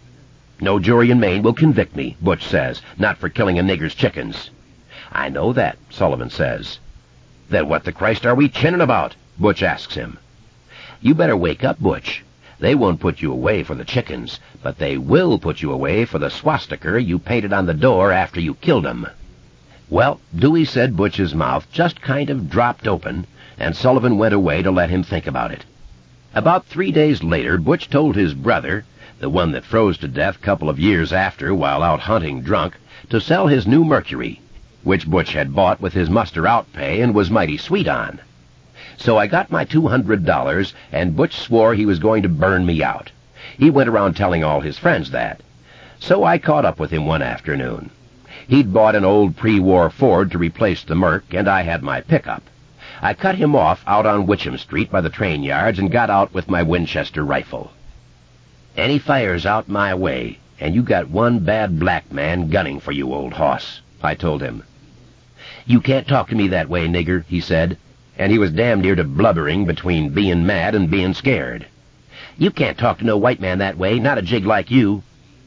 "No jury in Maine will convict me," Butch says, "not for killing a nigger's chickens." "I know that," Sullivan says. "Then what the Christ are we chinning about?" Butch asks him. "You better wake up, Butch. They won't put you away for the chickens, but they will put you away for the swastika you painted on the door after you killed 'em." Well, Dewey said Butch's mouth just kind of dropped open, and Sullivan went away to let him think about it. About 3 days later, Butch told his brother, the one that froze to death a couple of years after while out hunting drunk, to sell his new Mercury, which Butch had bought with his muster-out pay and was mighty sweet on. So I got my $200, and Butch swore he was going to burn me out. He went around telling all his friends that. So I caught up with him one afternoon. He'd bought an old pre-war Ford to replace the Merc, and I had my pickup. I cut him off out on Witcham Street by the train yards and got out with my Winchester rifle. "Any fires out my way, and you got one bad black man gunning for you, old hoss," I told him. "You can't talk to me that way, nigger," he said, and he was damn near to blubbering between being mad and being scared. "You can't talk to no white man that way, not a jig like you."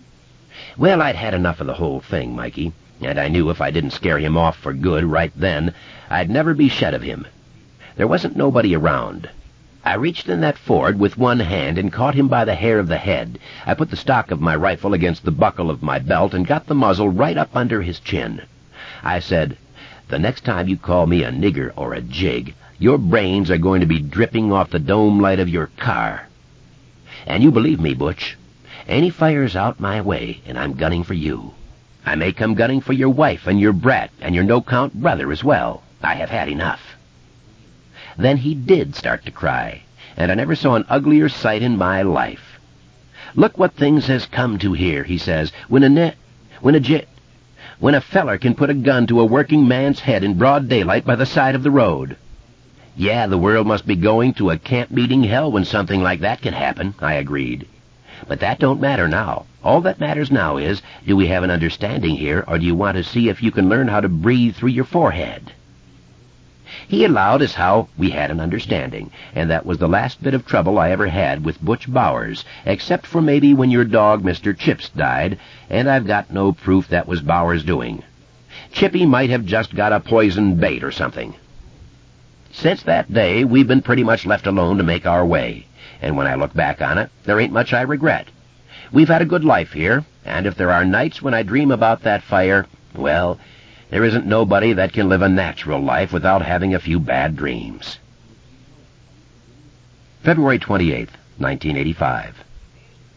Well, I'd had enough of the whole thing, Mikey, and I knew if I didn't scare him off for good right then, I'd never be shed of him. There wasn't nobody around. I reached in that Ford with one hand and caught him by the hair of the head. I put the stock of my rifle against the buckle of my belt and got the muzzle right up under his chin. I said, "The next time you call me a nigger or a jig, your brains are going to be dripping off the dome light of your car." And you believe me, Butch. Any fires out my way, and I'm gunning for you. I may come gunning for your wife and your brat and your no-count brother as well. I have had enough. Then he did start to cry, and I never saw an uglier sight in my life. "Look what things has come to here," he says, when a feller can put a gun to a working man's head in broad daylight by the side of the road." "Yeah, the world must be going to a camp-meeting hell when something like that can happen," I agreed. "But that don't matter now. All that matters now is, do we have an understanding here, or do you want to see if you can learn how to breathe through your forehead?" He allowed as how we had an understanding, and that was the last bit of trouble I ever had with Butch Bowers, except for maybe when your dog Mr. Chips died, and I've got no proof that was Bowers' doing. Chippy might have just got a poisoned bait or something. Since that day, we've been pretty much left alone to make our way, and when I look back on it, there ain't much I regret. We've had a good life here, and if there are nights when I dream about that fire, well, there isn't nobody that can live a natural life without having a few bad dreams. February 28th, 1985.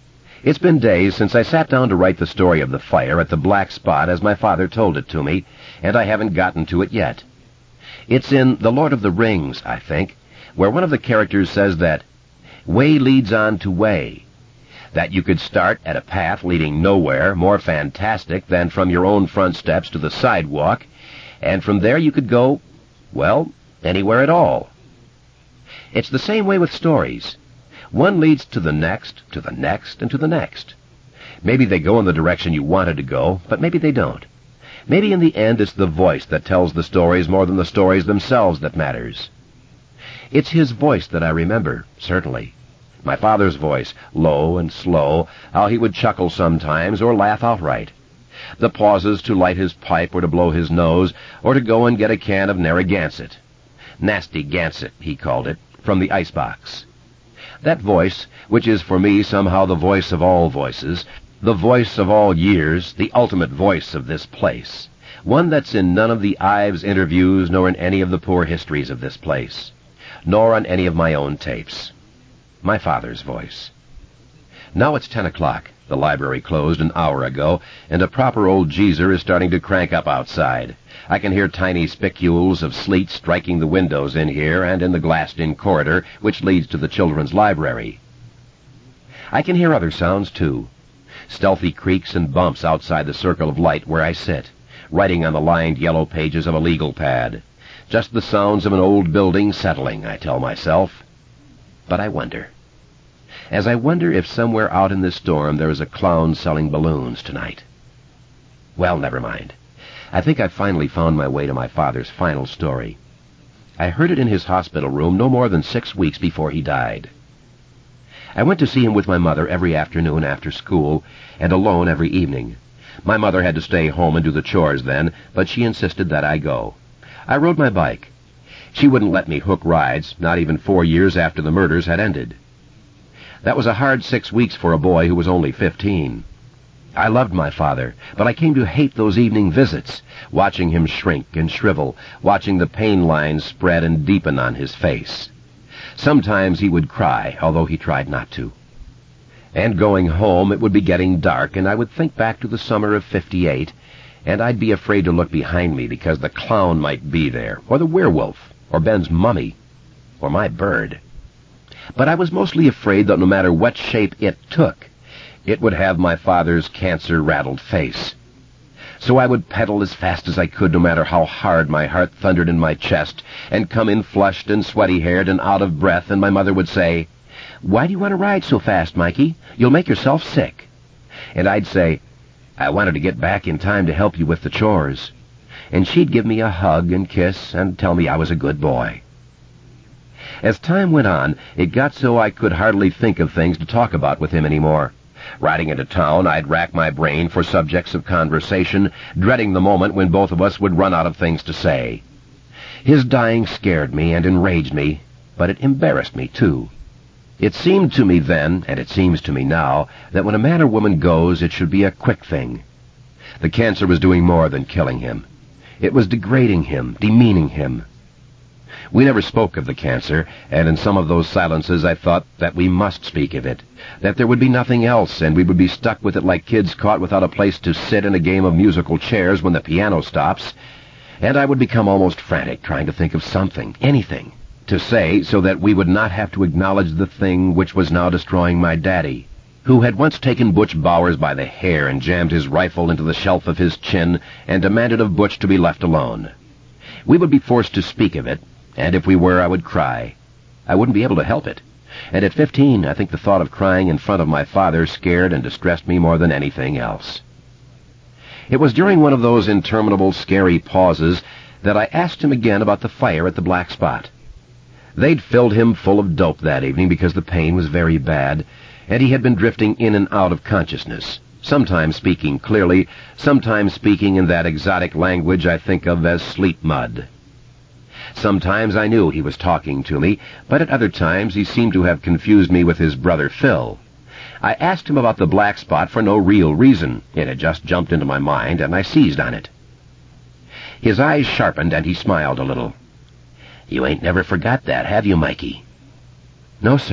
It's been days since I sat down to write the story of the fire at the Black Spot as my father told it to me, and I haven't gotten to it yet. It's in The Lord of the Rings, I think, where one of the characters says that way leads on to way, that you could start at a path leading nowhere more fantastic than from your own front steps to the sidewalk, and from there you could go, well, anywhere at all. It's the same way with stories. One leads to the next, and to the next. Maybe they go in the direction you wanted to go, but maybe they don't. Maybe in the end it's the voice that tells the stories more than the stories themselves that matters. It's his voice that I remember, certainly. My father's voice, low and slow, how he would chuckle sometimes or laugh outright. The pauses to light his pipe or to blow his nose, or to go and get a can of Narragansett. Nasty Gansett, he called it, from the icebox. That voice, which is for me somehow the voice of all voices, the voice of all years, the ultimate voice of this place, one that's in none of the Ives interviews nor in any of the poor histories of this place, nor on any of my own tapes. My father's voice. Now it's 10 o'clock. The library closed an hour ago, and a proper old geezer is starting to crank up outside. I can hear tiny spicules of sleet striking the windows in here and in the glassed-in corridor which leads to the children's library. I can hear other sounds, too. Stealthy creaks and bumps outside the circle of light where I sit, writing on the lined yellow pages of a legal pad. Just the sounds of an old building settling, I tell myself. But I wonder. As I wonder if somewhere out in this storm there is a clown selling balloons tonight. Well, never mind. I think I've finally found my way to my father's final story. I heard it in his hospital room no more than 6 weeks before he died. I went to see him with my mother every afternoon after school, and alone every evening. My mother had to stay home and do the chores then, but she insisted that I go. I rode my bike. She wouldn't let me hook rides, not even 4 years after the murders had ended. That was a hard 6 weeks for a boy who was only 15. I loved my father, but I came to hate those evening visits, watching him shrink and shrivel, watching the pain lines spread and deepen on his face. Sometimes he would cry, although he tried not to. And going home, it would be getting dark, and I would think back to the summer of '58, and I'd be afraid to look behind me because the clown might be there, or the werewolf, or Ben's mummy, or my bird. But I was mostly afraid that no matter what shape it took, it would have my father's cancer-rattled face. So I would pedal as fast as I could, no matter how hard my heart thundered in my chest, and come in flushed and sweaty-haired and out of breath, and my mother would say, "Why do you want to ride so fast, Mikey? You'll make yourself sick." And I'd say, "I wanted to get back in time to help you with the chores." And she'd give me a hug and kiss and tell me I was a good boy. As time went on, it got so I could hardly think of things to talk about with him anymore. Riding into town, I'd rack my brain for subjects of conversation, dreading the moment when both of us would run out of things to say. His dying scared me and enraged me, but it embarrassed me, too. It seemed to me then, and it seems to me now, that when a man or woman goes, it should be a quick thing. The cancer was doing more than killing him. It was degrading him, demeaning him. We never spoke of the cancer, and in some of those silences I thought that we must speak of it, that there would be nothing else, and we would be stuck with it like kids caught without a place to sit in a game of musical chairs when the piano stops, and I would become almost frantic trying to think of something, anything, to say so that we would not have to acknowledge the thing which was now destroying my daddy, who had once taken Butch Bowers by the hair and jammed his rifle into the shelf of his chin and demanded of Butch to be left alone. We would be forced to speak of it, and if we were, I would cry. I wouldn't be able to help it. And at 15, I think the thought of crying in front of my father scared and distressed me more than anything else. It was during one of those interminable, scary pauses that I asked him again about the fire at the Black Spot. They'd filled him full of dope that evening because the pain was very bad, and he had been drifting in and out of consciousness, sometimes speaking clearly, sometimes speaking in that exotic language I think of as sleep mud. Sometimes I knew he was talking to me, but at other times he seemed to have confused me with his brother Phil. I asked him about the Black Spot for no real reason. It had just jumped into my mind, and I seized on it. His eyes sharpened, and he smiled a little. "You ain't never forgot that, have you, Mikey?" "No, sir.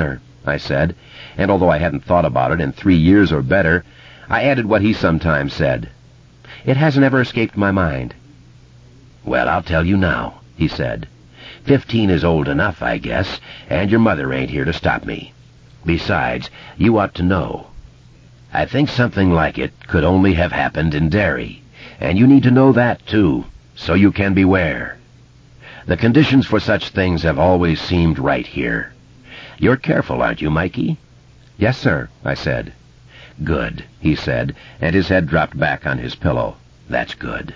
I said, and although I hadn't thought about it in 3 years or better, I added what he sometimes said. It hasn't ever escaped my mind. Well, I'll tell you now, he said. 15 is old enough, I guess, and your mother ain't here to stop me. Besides, you ought to know. I think something like it could only have happened in Derry, and you need to know that, too, so you can beware. The conditions for such things have always seemed right here. You're careful, aren't you, Mikey? Yes, sir, I said. Good, he said, and his head dropped back on his pillow. That's good.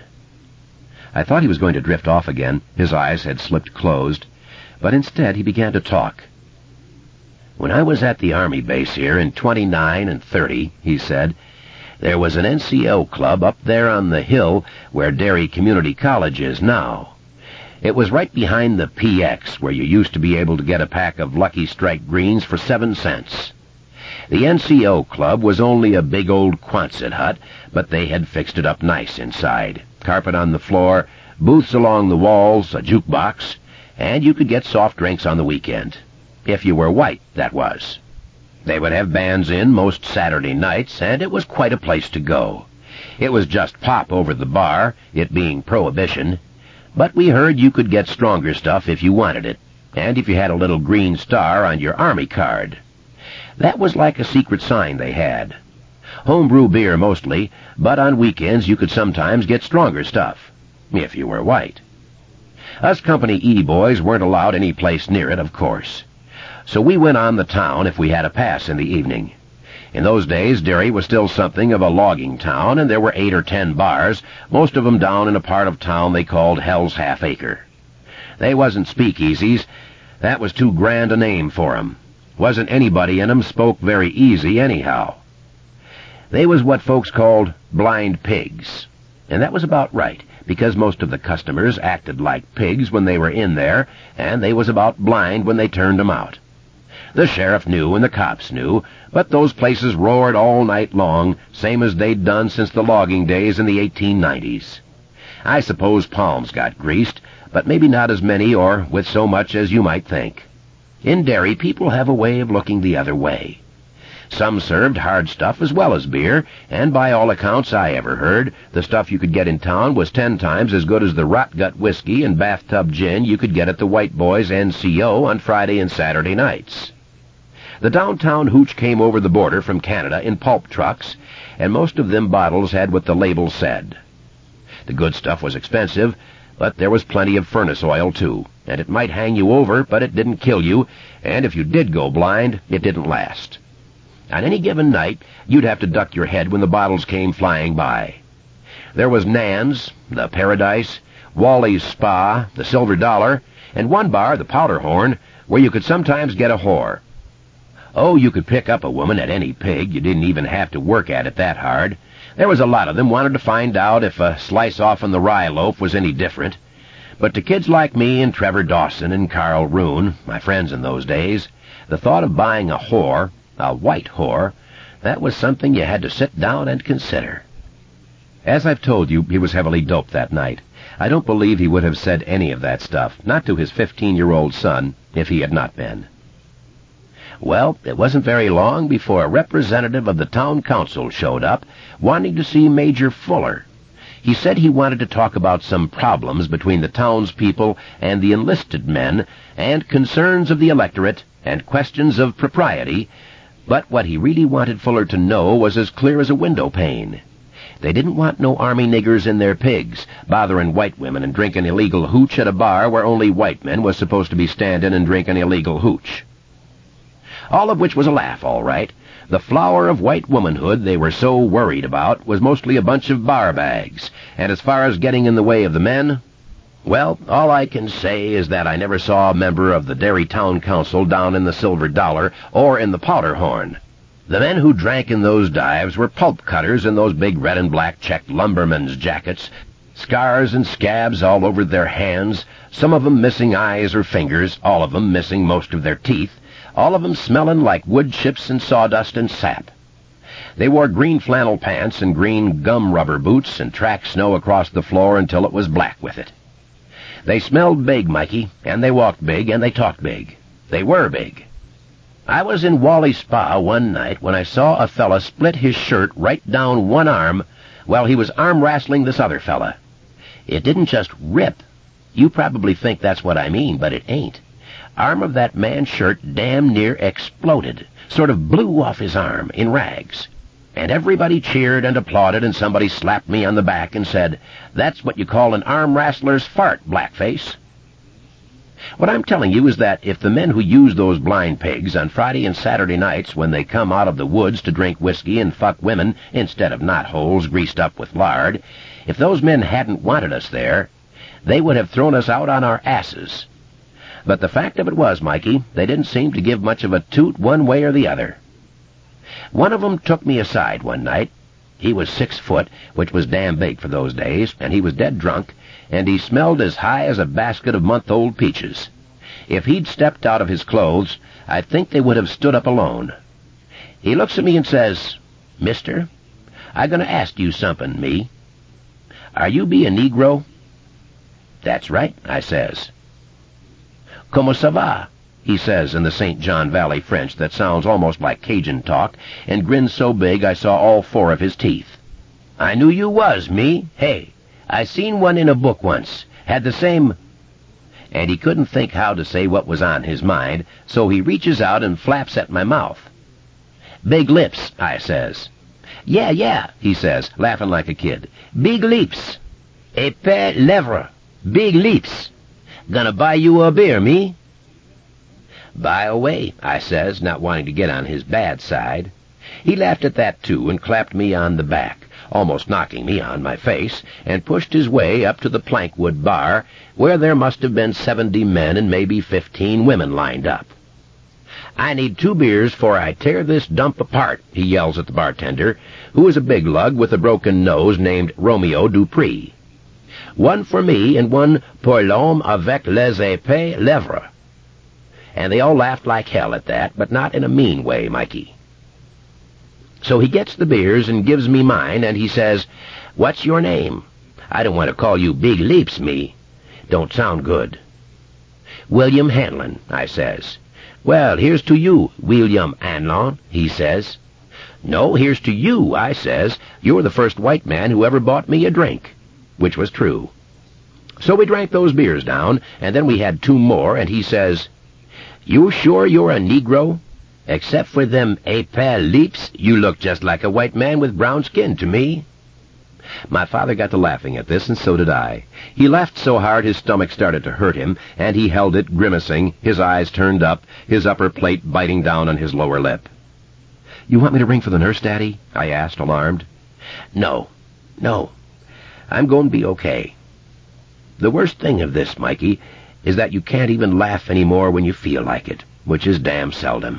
I thought he was going to drift off again. His eyes had slipped closed, but instead he began to talk. When I was at the Army base here in 29 and 30, he said, there was an NCO club up there on the hill where Derry Community College is now. It was right behind the PX, where you used to be able to get a pack of Lucky Strike greens for 7 cents. The NCO club was only a big old Quonset hut, but they had fixed it up nice inside. Carpet on the floor, booths along the walls, a jukebox, and you could get soft drinks on the weekend. If you were white, that was. They would have bands in most Saturday nights, and it was quite a place to go. It was just pop over the bar, it being prohibition, but we heard you could get stronger stuff if you wanted it, and if you had a little green star on your Army card. That was like a secret sign they had. Homebrew beer mostly, but on weekends you could sometimes get stronger stuff, if you were white. Us Company E boys weren't allowed any place near it, of course. So we went on the town if we had a pass in the evening. In those days, Derry was still something of a logging town, and there were 8 or 10 bars, most of them down in a part of town they called Hell's Half Acre. They wasn't speakeasies. That was too grand a name for 'em. Wasn't anybody in 'em spoke very easy anyhow. They was what folks called blind pigs, and that was about right, because most of the customers acted like pigs when they were in there, and they was about blind when they turned 'em out. The sheriff knew and the cops knew, but those places roared all night long, same as they'd done since the logging days in the 1890s. I suppose palms got greased, but maybe not as many or with so much as you might think. In Derry, people have a way of looking the other way. Some served hard stuff as well as beer, and by all accounts I ever heard, the stuff you could get in town was 10 times as good as the rot-gut whiskey and bathtub gin you could get at the White Boys NCO on Friday and Saturday nights. The downtown hooch came over the border from Canada in pulp trucks, and most of them bottles had what the label said. The good stuff was expensive, but there was plenty of furnace oil, too, and it might hang you over, but it didn't kill you, and if you did go blind, it didn't last. On any given night, you'd have to duck your head when the bottles came flying by. There was Nan's, the Paradise, Wally's Spa, the Silver Dollar, and one bar, the Powderhorn, where you could sometimes get a whore. Oh, you could pick up a woman at any pig. You didn't even have to work at it that hard. There was a lot of them wanted to find out if a slice off on the rye loaf was any different. But to kids like me and Trevor Dawson and Carl Roon, my friends in those days, the thought of buying a whore, a white whore, that was something you had to sit down and consider. As I've told you, he was heavily doped that night. I don't believe he would have said any of that stuff, not to his 15-year-old son, if he had not been. Well, it wasn't very long before a representative of the town council showed up, wanting to see Major Fuller. He said he wanted to talk about some problems between the townspeople and the enlisted men, and concerns of the electorate, and questions of propriety, but what he really wanted Fuller to know was as clear as a window pane. They didn't want no army niggers in their pigs, bothering white women and drinking illegal hooch at a bar where only white men was supposed to be standing and drinking illegal hooch. All of which was a laugh, all right. The flower of white womanhood they were so worried about was mostly a bunch of bar bags, and as far as getting in the way of the men, well, all I can say is that I never saw a member of the Derry Town Council down in the Silver Dollar or in the Powderhorn. The men who drank in those dives were pulp cutters in those big red and black checked lumbermen's jackets, scars and scabs all over their hands, some of them missing eyes or fingers, all of them missing most of their teeth, all of them smelling like wood chips and sawdust and sap. They wore green flannel pants and green gum rubber boots and tracked snow across the floor until it was black with it. They smelled big, Mikey, and they walked big, and they talked big. They were big. I was in Wally Spa one night when I saw a fella split his shirt right down one arm while he was arm-wrestling this other fella. It didn't just rip. You probably think that's what I mean, but it ain't. Arm of that man's shirt damn near exploded, sort of blew off his arm in rags. And everybody cheered and applauded, and somebody slapped me on the back and said, "That's what you call an arm-wrestler's fart, blackface." What I'm telling you is that if the men who use those blind pigs on Friday and Saturday nights when they come out of the woods to drink whiskey and fuck women instead of knotholes greased up with lard, if those men hadn't wanted us there, they would have thrown us out on our asses. But the fact of it was, Mikey, they didn't seem to give much of a toot one way or the other. One of them took me aside one night. He was 6 foot, which was damn big for those days, and he was dead drunk, and he smelled as high as a basket of month-old peaches. If he'd stepped out of his clothes, I think they would have stood up alone. He looks at me and says, "Mister, I gonna ask you something, me. Are you be a Negro?" "That's right," I says. "Comment ça va?" he says in the St. John Valley French that sounds almost like Cajun talk, and grinned so big I saw all 4 of his teeth. "I knew you was, me. Hey, I seen one in a book once. Had the same—" And he couldn't think how to say what was on his mind, so he reaches out and flaps at my mouth. "Big lips," I says. Yeah, he says, laughing like a kid. "Big lips. Épais lèvres. Big lips. Gonna buy you a beer, me?" "Buy away," I says, not wanting to get on his bad side. He laughed at that, too, and clapped me on the back, almost knocking me on my face, and pushed his way up to the plankwood bar, where there must have been 70 men and maybe 15 women lined up. "I need 2 beers 'fore I tear this dump apart," he yells at the bartender, who is a big lug with a broken nose named Romeo Dupree. "One for me and one pour l'homme avec les épais lèvres." And they all laughed like hell at that, but not in a mean way, Mikey. So he gets the beers and gives me mine, and he says, "What's your name? I don't want to call you Big Leaps, me. Don't sound good." "William Hanlon," I says. "Well, here's to you, William Hanlon," he says. "No, here's to you," I says. "You're the first white man who ever bought me a drink," which was true. So we drank those beers down, and then we had 2 more, and he says, "You sure you're a Negro? Except for them épais lips, you look just like a white man with brown skin to me." My father got to laughing at this, and so did I. He laughed so hard his stomach started to hurt him, and he held it, grimacing, his eyes turned up, his upper plate biting down on his lower lip. "You want me to ring for the nurse, Daddy?" I asked, alarmed. No. I'm going to be okay. The worst thing of this, Mikey, is that you can't even laugh anymore when you feel like it, which is damn seldom.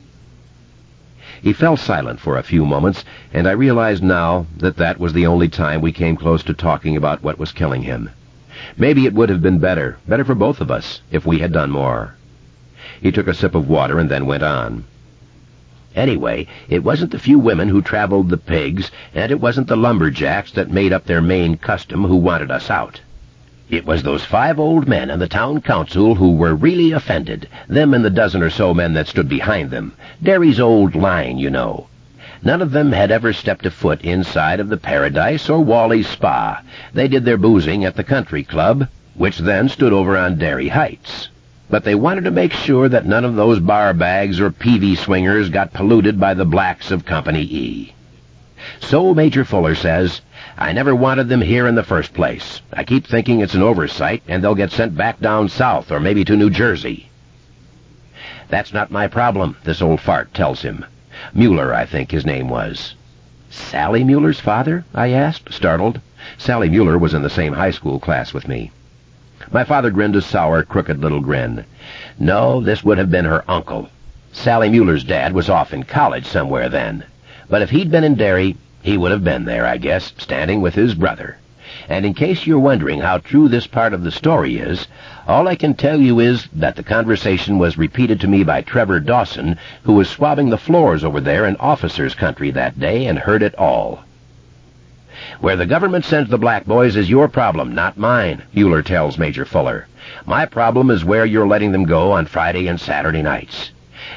He fell silent for a few moments, and I realized now that that was the only time we came close to talking about what was killing him. Maybe it would have been better for both of us, if we had done more. He took a sip of water and then went on. "Anyway, it wasn't the few women who traveled the pigs, and it wasn't the lumberjacks that made up their main custom who wanted us out. It was those 5 old men on the town council who were really offended, them and the dozen or so men that stood behind them. Derry's old line, you know. None of them had ever stepped a foot inside of the Paradise or Wally's Spa. They did their boozing at the country club, which then stood over on Derry Heights. But they wanted to make sure that none of those bar bags or peavy swingers got polluted by the blacks of Company E. So Major Fuller says, I never wanted them here in the first place. I keep thinking it's an oversight, and they'll get sent back down south or maybe to New Jersey. That's not my problem, this old fart tells him. Mueller, I think his name was. Sally Mueller's father? I asked, startled. Sally Mueller was in the same high school class with me. My father grinned a sour, crooked little grin. No, this would have been her uncle. Sally Mueller's dad was off in college somewhere then. But if he'd been in Derry, he would have been there, I guess, standing with his brother. And in case you're wondering how true this part of the story is, all I can tell you is that the conversation was repeated to me by Trevor Dawson, who was swabbing the floors over there in officers' country that day and heard it all. Where the government sends the black boys is your problem, not mine, Mueller tells Major Fuller. My problem is where you're letting them go on Friday and Saturday nights.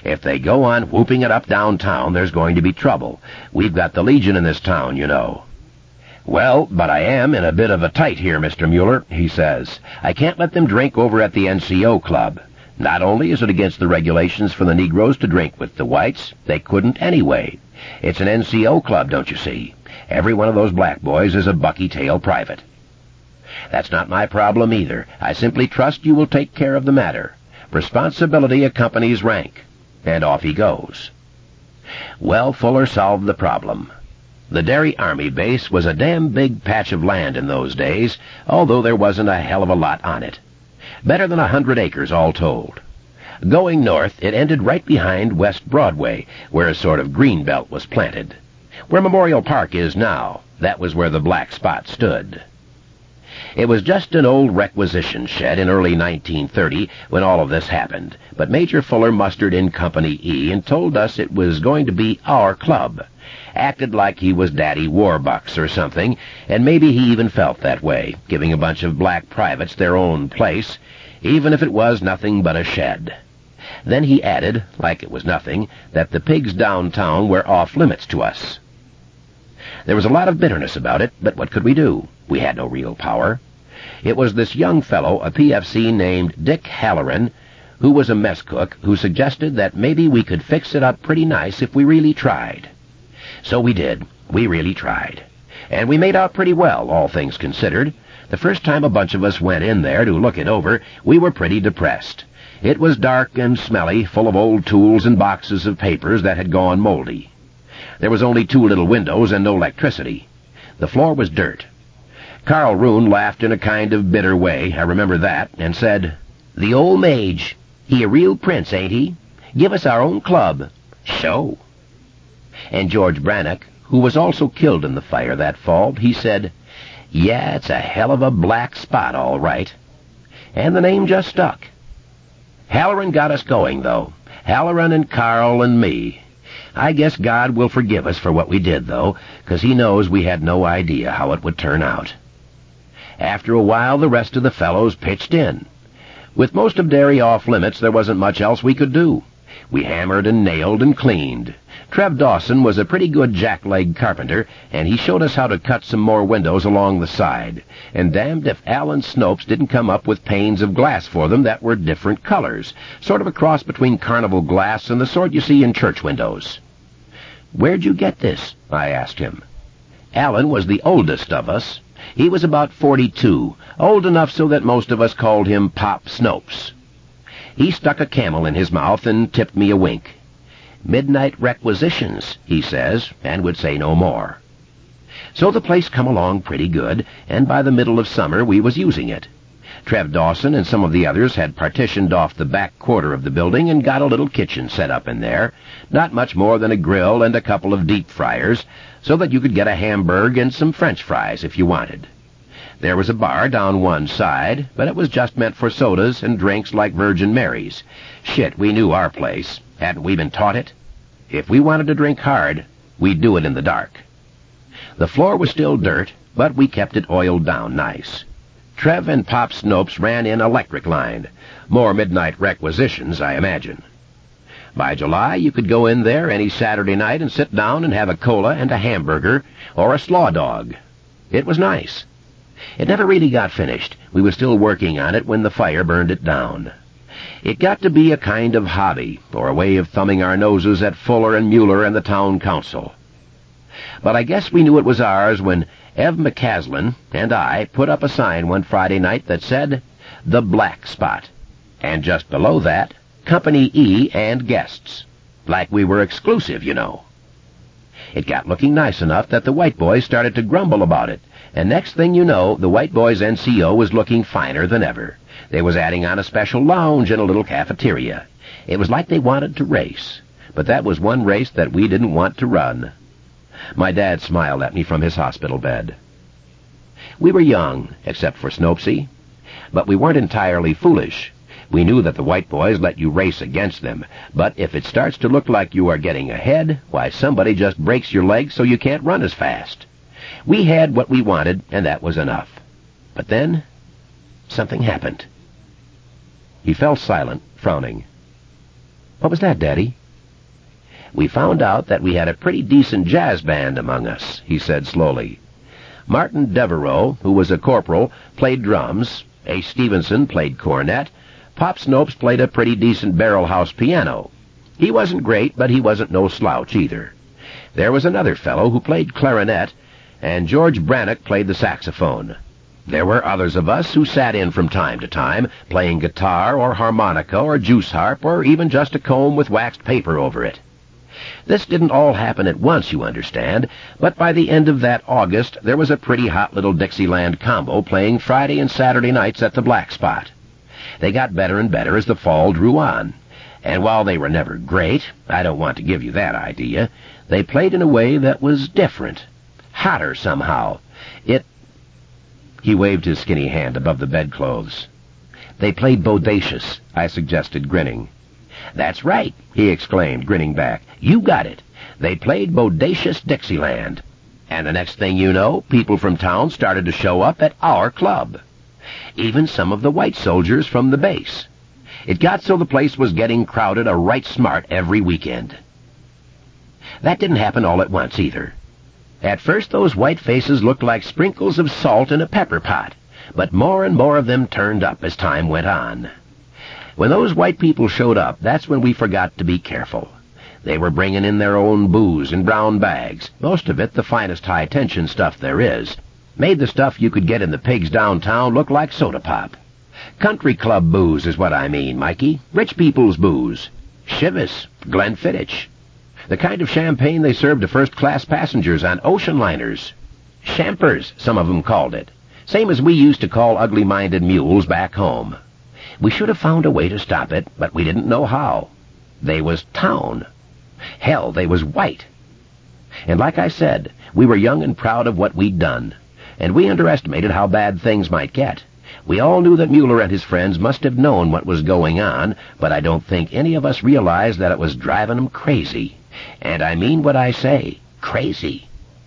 If they go on whooping it up downtown, there's going to be trouble. We've got the Legion in this town, you know. Well, but I am in a bit of a tight here, Mr. Mueller, he says. I can't let them drink over at the NCO club. Not only is it against the regulations for the Negroes to drink with the whites, they couldn't anyway. It's an NCO club, don't you see? Every one of those black boys is a bucky-tail private. That's not my problem either. I simply trust you will take care of the matter. Responsibility accompanies rank. And off he goes. Well, Fuller solved the problem. The Derry Army base was a damn big patch of land in those days, although there wasn't a hell of a lot on it. Better than 100 acres all told. Going north, it ended right behind West Broadway, where a sort of green belt was planted. Where Memorial Park is now, that was where the black spot stood. It was just an old requisition shed in early 1930 when all of this happened, but Major Fuller mustered in Company E and told us it was going to be our club. Acted like he was Daddy Warbucks or something, and maybe he even felt that way, giving a bunch of black privates their own place, even if it was nothing but a shed. Then he added, like it was nothing, that the pigs downtown were off-limits to us. There was a lot of bitterness about it, but what could we do? We had no real power. It was this young fellow, a PFC named Dick Halloran, who was a mess cook, who suggested that maybe we could fix it up pretty nice if we really tried. So we did. We really tried. And we made out pretty well, all things considered. The first time a bunch of us went in there to look it over, we were pretty depressed. It was dark and smelly, full of old tools and boxes of papers that had gone moldy. There was only 2 little windows and no electricity. The floor was dirt. Carl Roon laughed in a kind of bitter way, I remember that, and said, "The old mage. He a real prince, ain't he? Give us our own club." "Sho." And George Brannock, who was also killed in the fire that fall, he said, "Yeah, it's a hell of a black spot, all right." And the name just stuck. Halloran got us going, though. Halloran and Carl and me. I guess God will forgive us for what we did, though, 'cause he knows we had no idea how it would turn out. After a while, the rest of the fellows pitched in. With most of Derry off-limits, there wasn't much else we could do. We hammered and nailed and cleaned. Trev Dawson was a pretty good jackleg carpenter, and he showed us how to cut some more windows along the side, and damned if Alan Snopes didn't come up with panes of glass for them that were different colors, sort of a cross between carnival glass and the sort you see in church windows. "Where'd you get this?" I asked him. Alan was the oldest of us. He was about 42, old enough so that most of us called him Pop Snopes. He stuck a camel in his mouth and tipped me a wink. "Midnight requisitions," he says, and would say no more. So the place come along pretty good, and by the middle of summer we was using it. Trev Dawson and some of the others had partitioned off the back quarter of the building and got a little kitchen set up in there, not much more than a grill and a couple of deep fryers, so that you could get a hamburg and some French fries if you wanted. There was a bar down one side, but it was just meant for sodas and drinks like Virgin Marys. Shit, we knew our place. Hadn't we been taught it? If we wanted to drink hard, we'd do it in the dark. The floor was still dirt, but we kept it oiled down nice. Trev and Pop Snopes ran in electric line. More midnight requisitions, I imagine. By July, you could go in there any Saturday night and sit down and have a cola and a hamburger or a slaw dog. It was nice. It never really got finished. We were still working on it when the fire burned it down. It got to be a kind of hobby, or a way of thumbing our noses at Fuller and Mueller and the town council. But I guess we knew it was ours when Ev McCaslin and I put up a sign one Friday night that said, "The Black Spot," and just below that, Company E and guests. Like we were exclusive, you know. It got looking nice enough that the white boys started to grumble about it, and next thing you know, the white boys' NCO was looking finer than ever. They was adding on a special lounge and a little cafeteria. It was like they wanted to race, but that was one race that we didn't want to run. My dad smiled at me from his hospital bed. We were young, except for Snopesy, but we weren't entirely foolish. We knew that the white boys let you race against them, but if it starts to look like you are getting ahead, why, somebody just breaks your legs so you can't run as fast. We had what we wanted, and that was enough. But then, something happened. He fell silent, frowning. What was that, Daddy? We found out that we had a pretty decent jazz band among us, he said slowly. Martin Devereaux, who was a corporal, played drums. Ace Stevenson played cornet. Pop Snopes played a pretty decent barrel-house piano. He wasn't great, but he wasn't no slouch either. There was another fellow who played clarinet, and George Brannock played the saxophone. There were others of us who sat in from time to time, playing guitar or harmonica or juice harp or even just a comb with waxed paper over it. This didn't all happen at once, you understand, but by the end of that August there was a pretty hot little Dixieland combo playing Friday and Saturday nights at the Black Spot. They got better and better as the fall drew on, and while they were never great, I don't want to give you that idea, they played in a way that was different, hotter somehow. He waved his skinny hand above the bedclothes. They played bodacious, I suggested, grinning. That's right, he exclaimed, grinning back. You got it. They played bodacious Dixieland. And the next thing you know, people from town started to show up at our club. Even some of the white soldiers from the base. It got so the place was getting crowded a right smart every weekend. That didn't happen all at once, either. At first, those white faces looked like sprinkles of salt in a pepper pot, but more and more of them turned up as time went on. When those white people showed up, that's when we forgot to be careful. They were bringing in their own booze in brown bags, most of it the finest high-tension stuff there is. Made the stuff you could get in the pigs downtown look like soda pop. Country club booze is what I mean, Mikey. Rich people's booze. Chivas, Glenfiddich. The kind of champagne they served to first-class passengers on ocean liners. Champers, some of them called it. Same as we used to call ugly-minded mules back home. We should have found a way to stop it, but we didn't know how. They was town. Hell, they was white. And like I said, we were young and proud of what we'd done, and we underestimated how bad things might get. We all knew that Mueller and his friends must have known what was going on, but I don't think any of us realized that it was driving them crazy. And I mean what I say, crazy.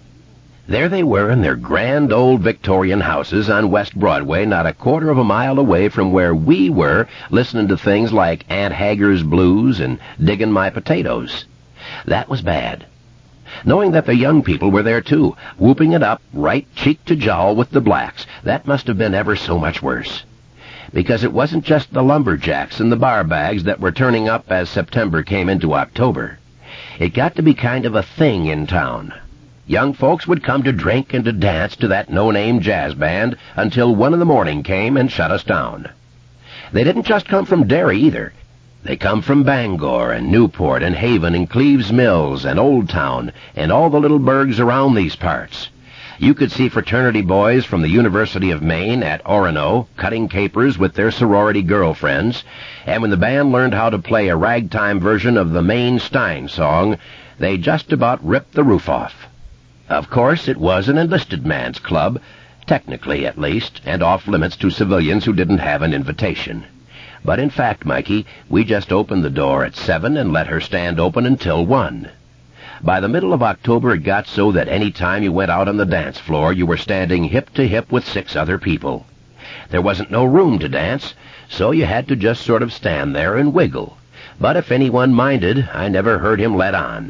There they were in their grand old Victorian houses on West Broadway, not a quarter of a mile away from where we were, listening to things like Aunt Hager's Blues and Diggin' My Potatoes. That was bad. Knowing that the young people were there too, whooping it up right cheek to jowl with the blacks, that must have been ever so much worse. Because it wasn't just the lumberjacks and the bar bags that were turning up as September came into October. It got to be kind of a thing in town. Young folks would come to drink and to dance to that no-name jazz band until 1 in the morning came and shut us down. They didn't just come from Derry either. They come from Bangor and Newport and Haven and Cleves Mills and Old Town and all the little burgs around these parts. You could see fraternity boys from the University of Maine at Orono cutting capers with their sorority girlfriends, and when the band learned how to play a ragtime version of the Maine Stein song, they just about ripped the roof off. Of course, it was an enlisted man's club, technically at least, and off-limits to civilians who didn't have an invitation. But in fact, Mikey, we just opened the door at 7 and let her stand open until 1. By the middle of October, it got so that any time you went out on the dance floor, you were standing hip to hip with 6 other people. There wasn't no room to dance, so you had to just sort of stand there and wiggle. But if anyone minded, I never heard him let on.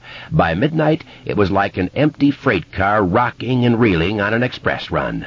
By midnight, it was like an empty freight car rocking and reeling on an express run.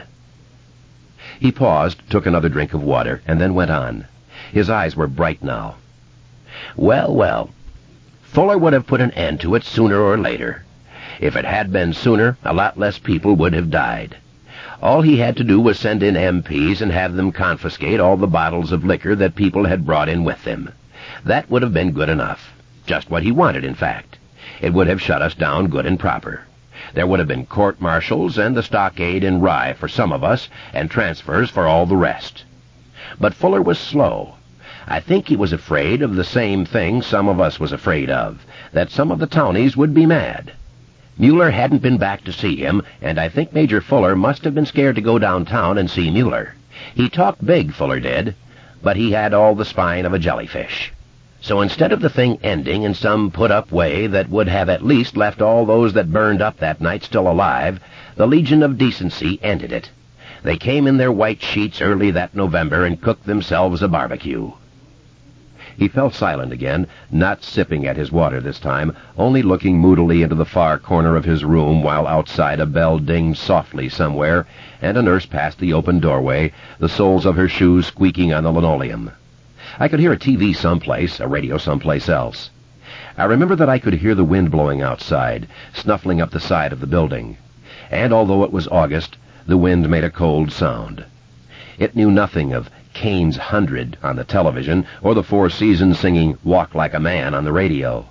He paused, took another drink of water, and then went on. His eyes were bright now. Well, well, Fuller would have put an end to it sooner or later. If it had been sooner, a lot less people would have died. All he had to do was send in MPs and have them confiscate all the bottles of liquor that people had brought in with them. That would have been good enough. Just what he wanted, in fact. It would have shut us down good and proper. There would have been court-martials and the stockade in Rye for some of us, and transfers for all the rest. But Fuller was slow. I think he was afraid of the same thing some of us was afraid of, that some of the townies would be mad. Mueller hadn't been back to see him, and I think Major Fuller must have been scared to go downtown and see Mueller. He talked big, Fuller did, but he had all the spine of a jellyfish. So instead of the thing ending in some put-up way that would have at least left all those that burned up that night still alive, the Legion of Decency ended it. They came in their white sheets early that November and cooked themselves a barbecue. He fell silent again, not sipping at his water this time, only looking moodily into the far corner of his room while outside a bell dinged softly somewhere, and a nurse passed the open doorway, the soles of her shoes squeaking on the linoleum. I could hear a TV someplace, a radio someplace else. I remember that I could hear the wind blowing outside, snuffling up the side of the building. And although it was August, the wind made a cold sound. It knew nothing of Kane's 100 on the television, or the Four Seasons singing Walk Like a Man on the radio.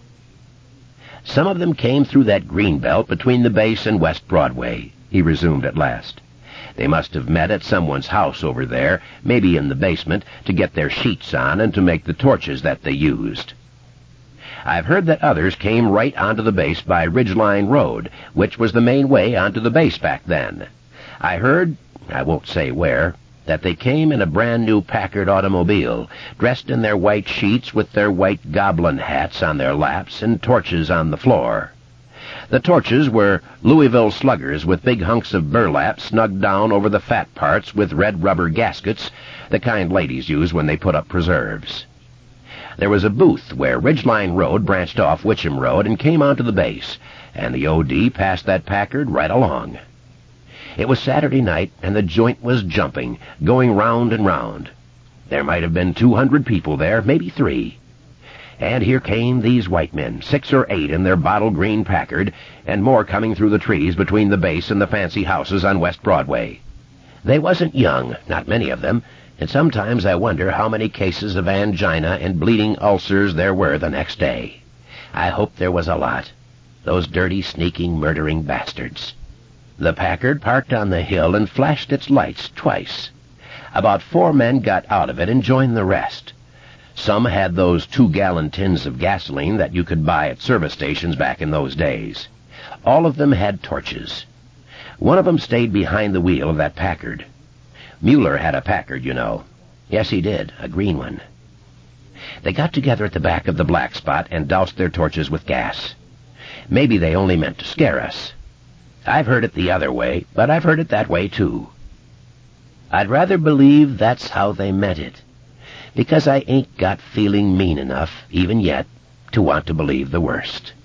"Some of them came through that green belt between the base and West Broadway," he resumed at last. "They must have met at someone's house over there, maybe in the basement, to get their sheets on and to make the torches that they used. I've heard that others came right onto the base by Ridgeline Road, which was the main way onto the base back then. I heard, I won't say where, that they came in a brand-new Packard automobile, dressed in their white sheets with their white goblin hats on their laps and torches on the floor. The torches were Louisville sluggers with big hunks of burlap snugged down over the fat parts with red rubber gaskets, the kind ladies use when they put up preserves. There was a booth where Ridgeline Road branched off Witcham Road and came onto the base, and the O.D. passed that Packard right along. It was Saturday night, and the joint was jumping, going round and round. There might have been 200 people there, maybe 3. And here came these white men, 6 or 8 in their bottle green Packard, and more coming through the trees between the base and the fancy houses on West Broadway. They wasn't young, not many of them, and sometimes I wonder how many cases of angina and bleeding ulcers there were the next day. I hope there was a lot. Those dirty, sneaking, murdering bastards. The Packard parked on the hill and flashed its lights twice. About 4 men got out of it and joined the rest. Some had those 2-gallon tins of gasoline that you could buy at service stations back in those days. All of them had torches. One of them stayed behind the wheel of that Packard. Mueller had a Packard, you know. Yes, he did, a green one. They got together at the back of the black spot and doused their torches with gas. Maybe they only meant to scare us. I've heard it the other way, but I've heard it that way too. I'd rather believe that's how they meant it, because I ain't got feeling mean enough, even yet, to want to believe the worst.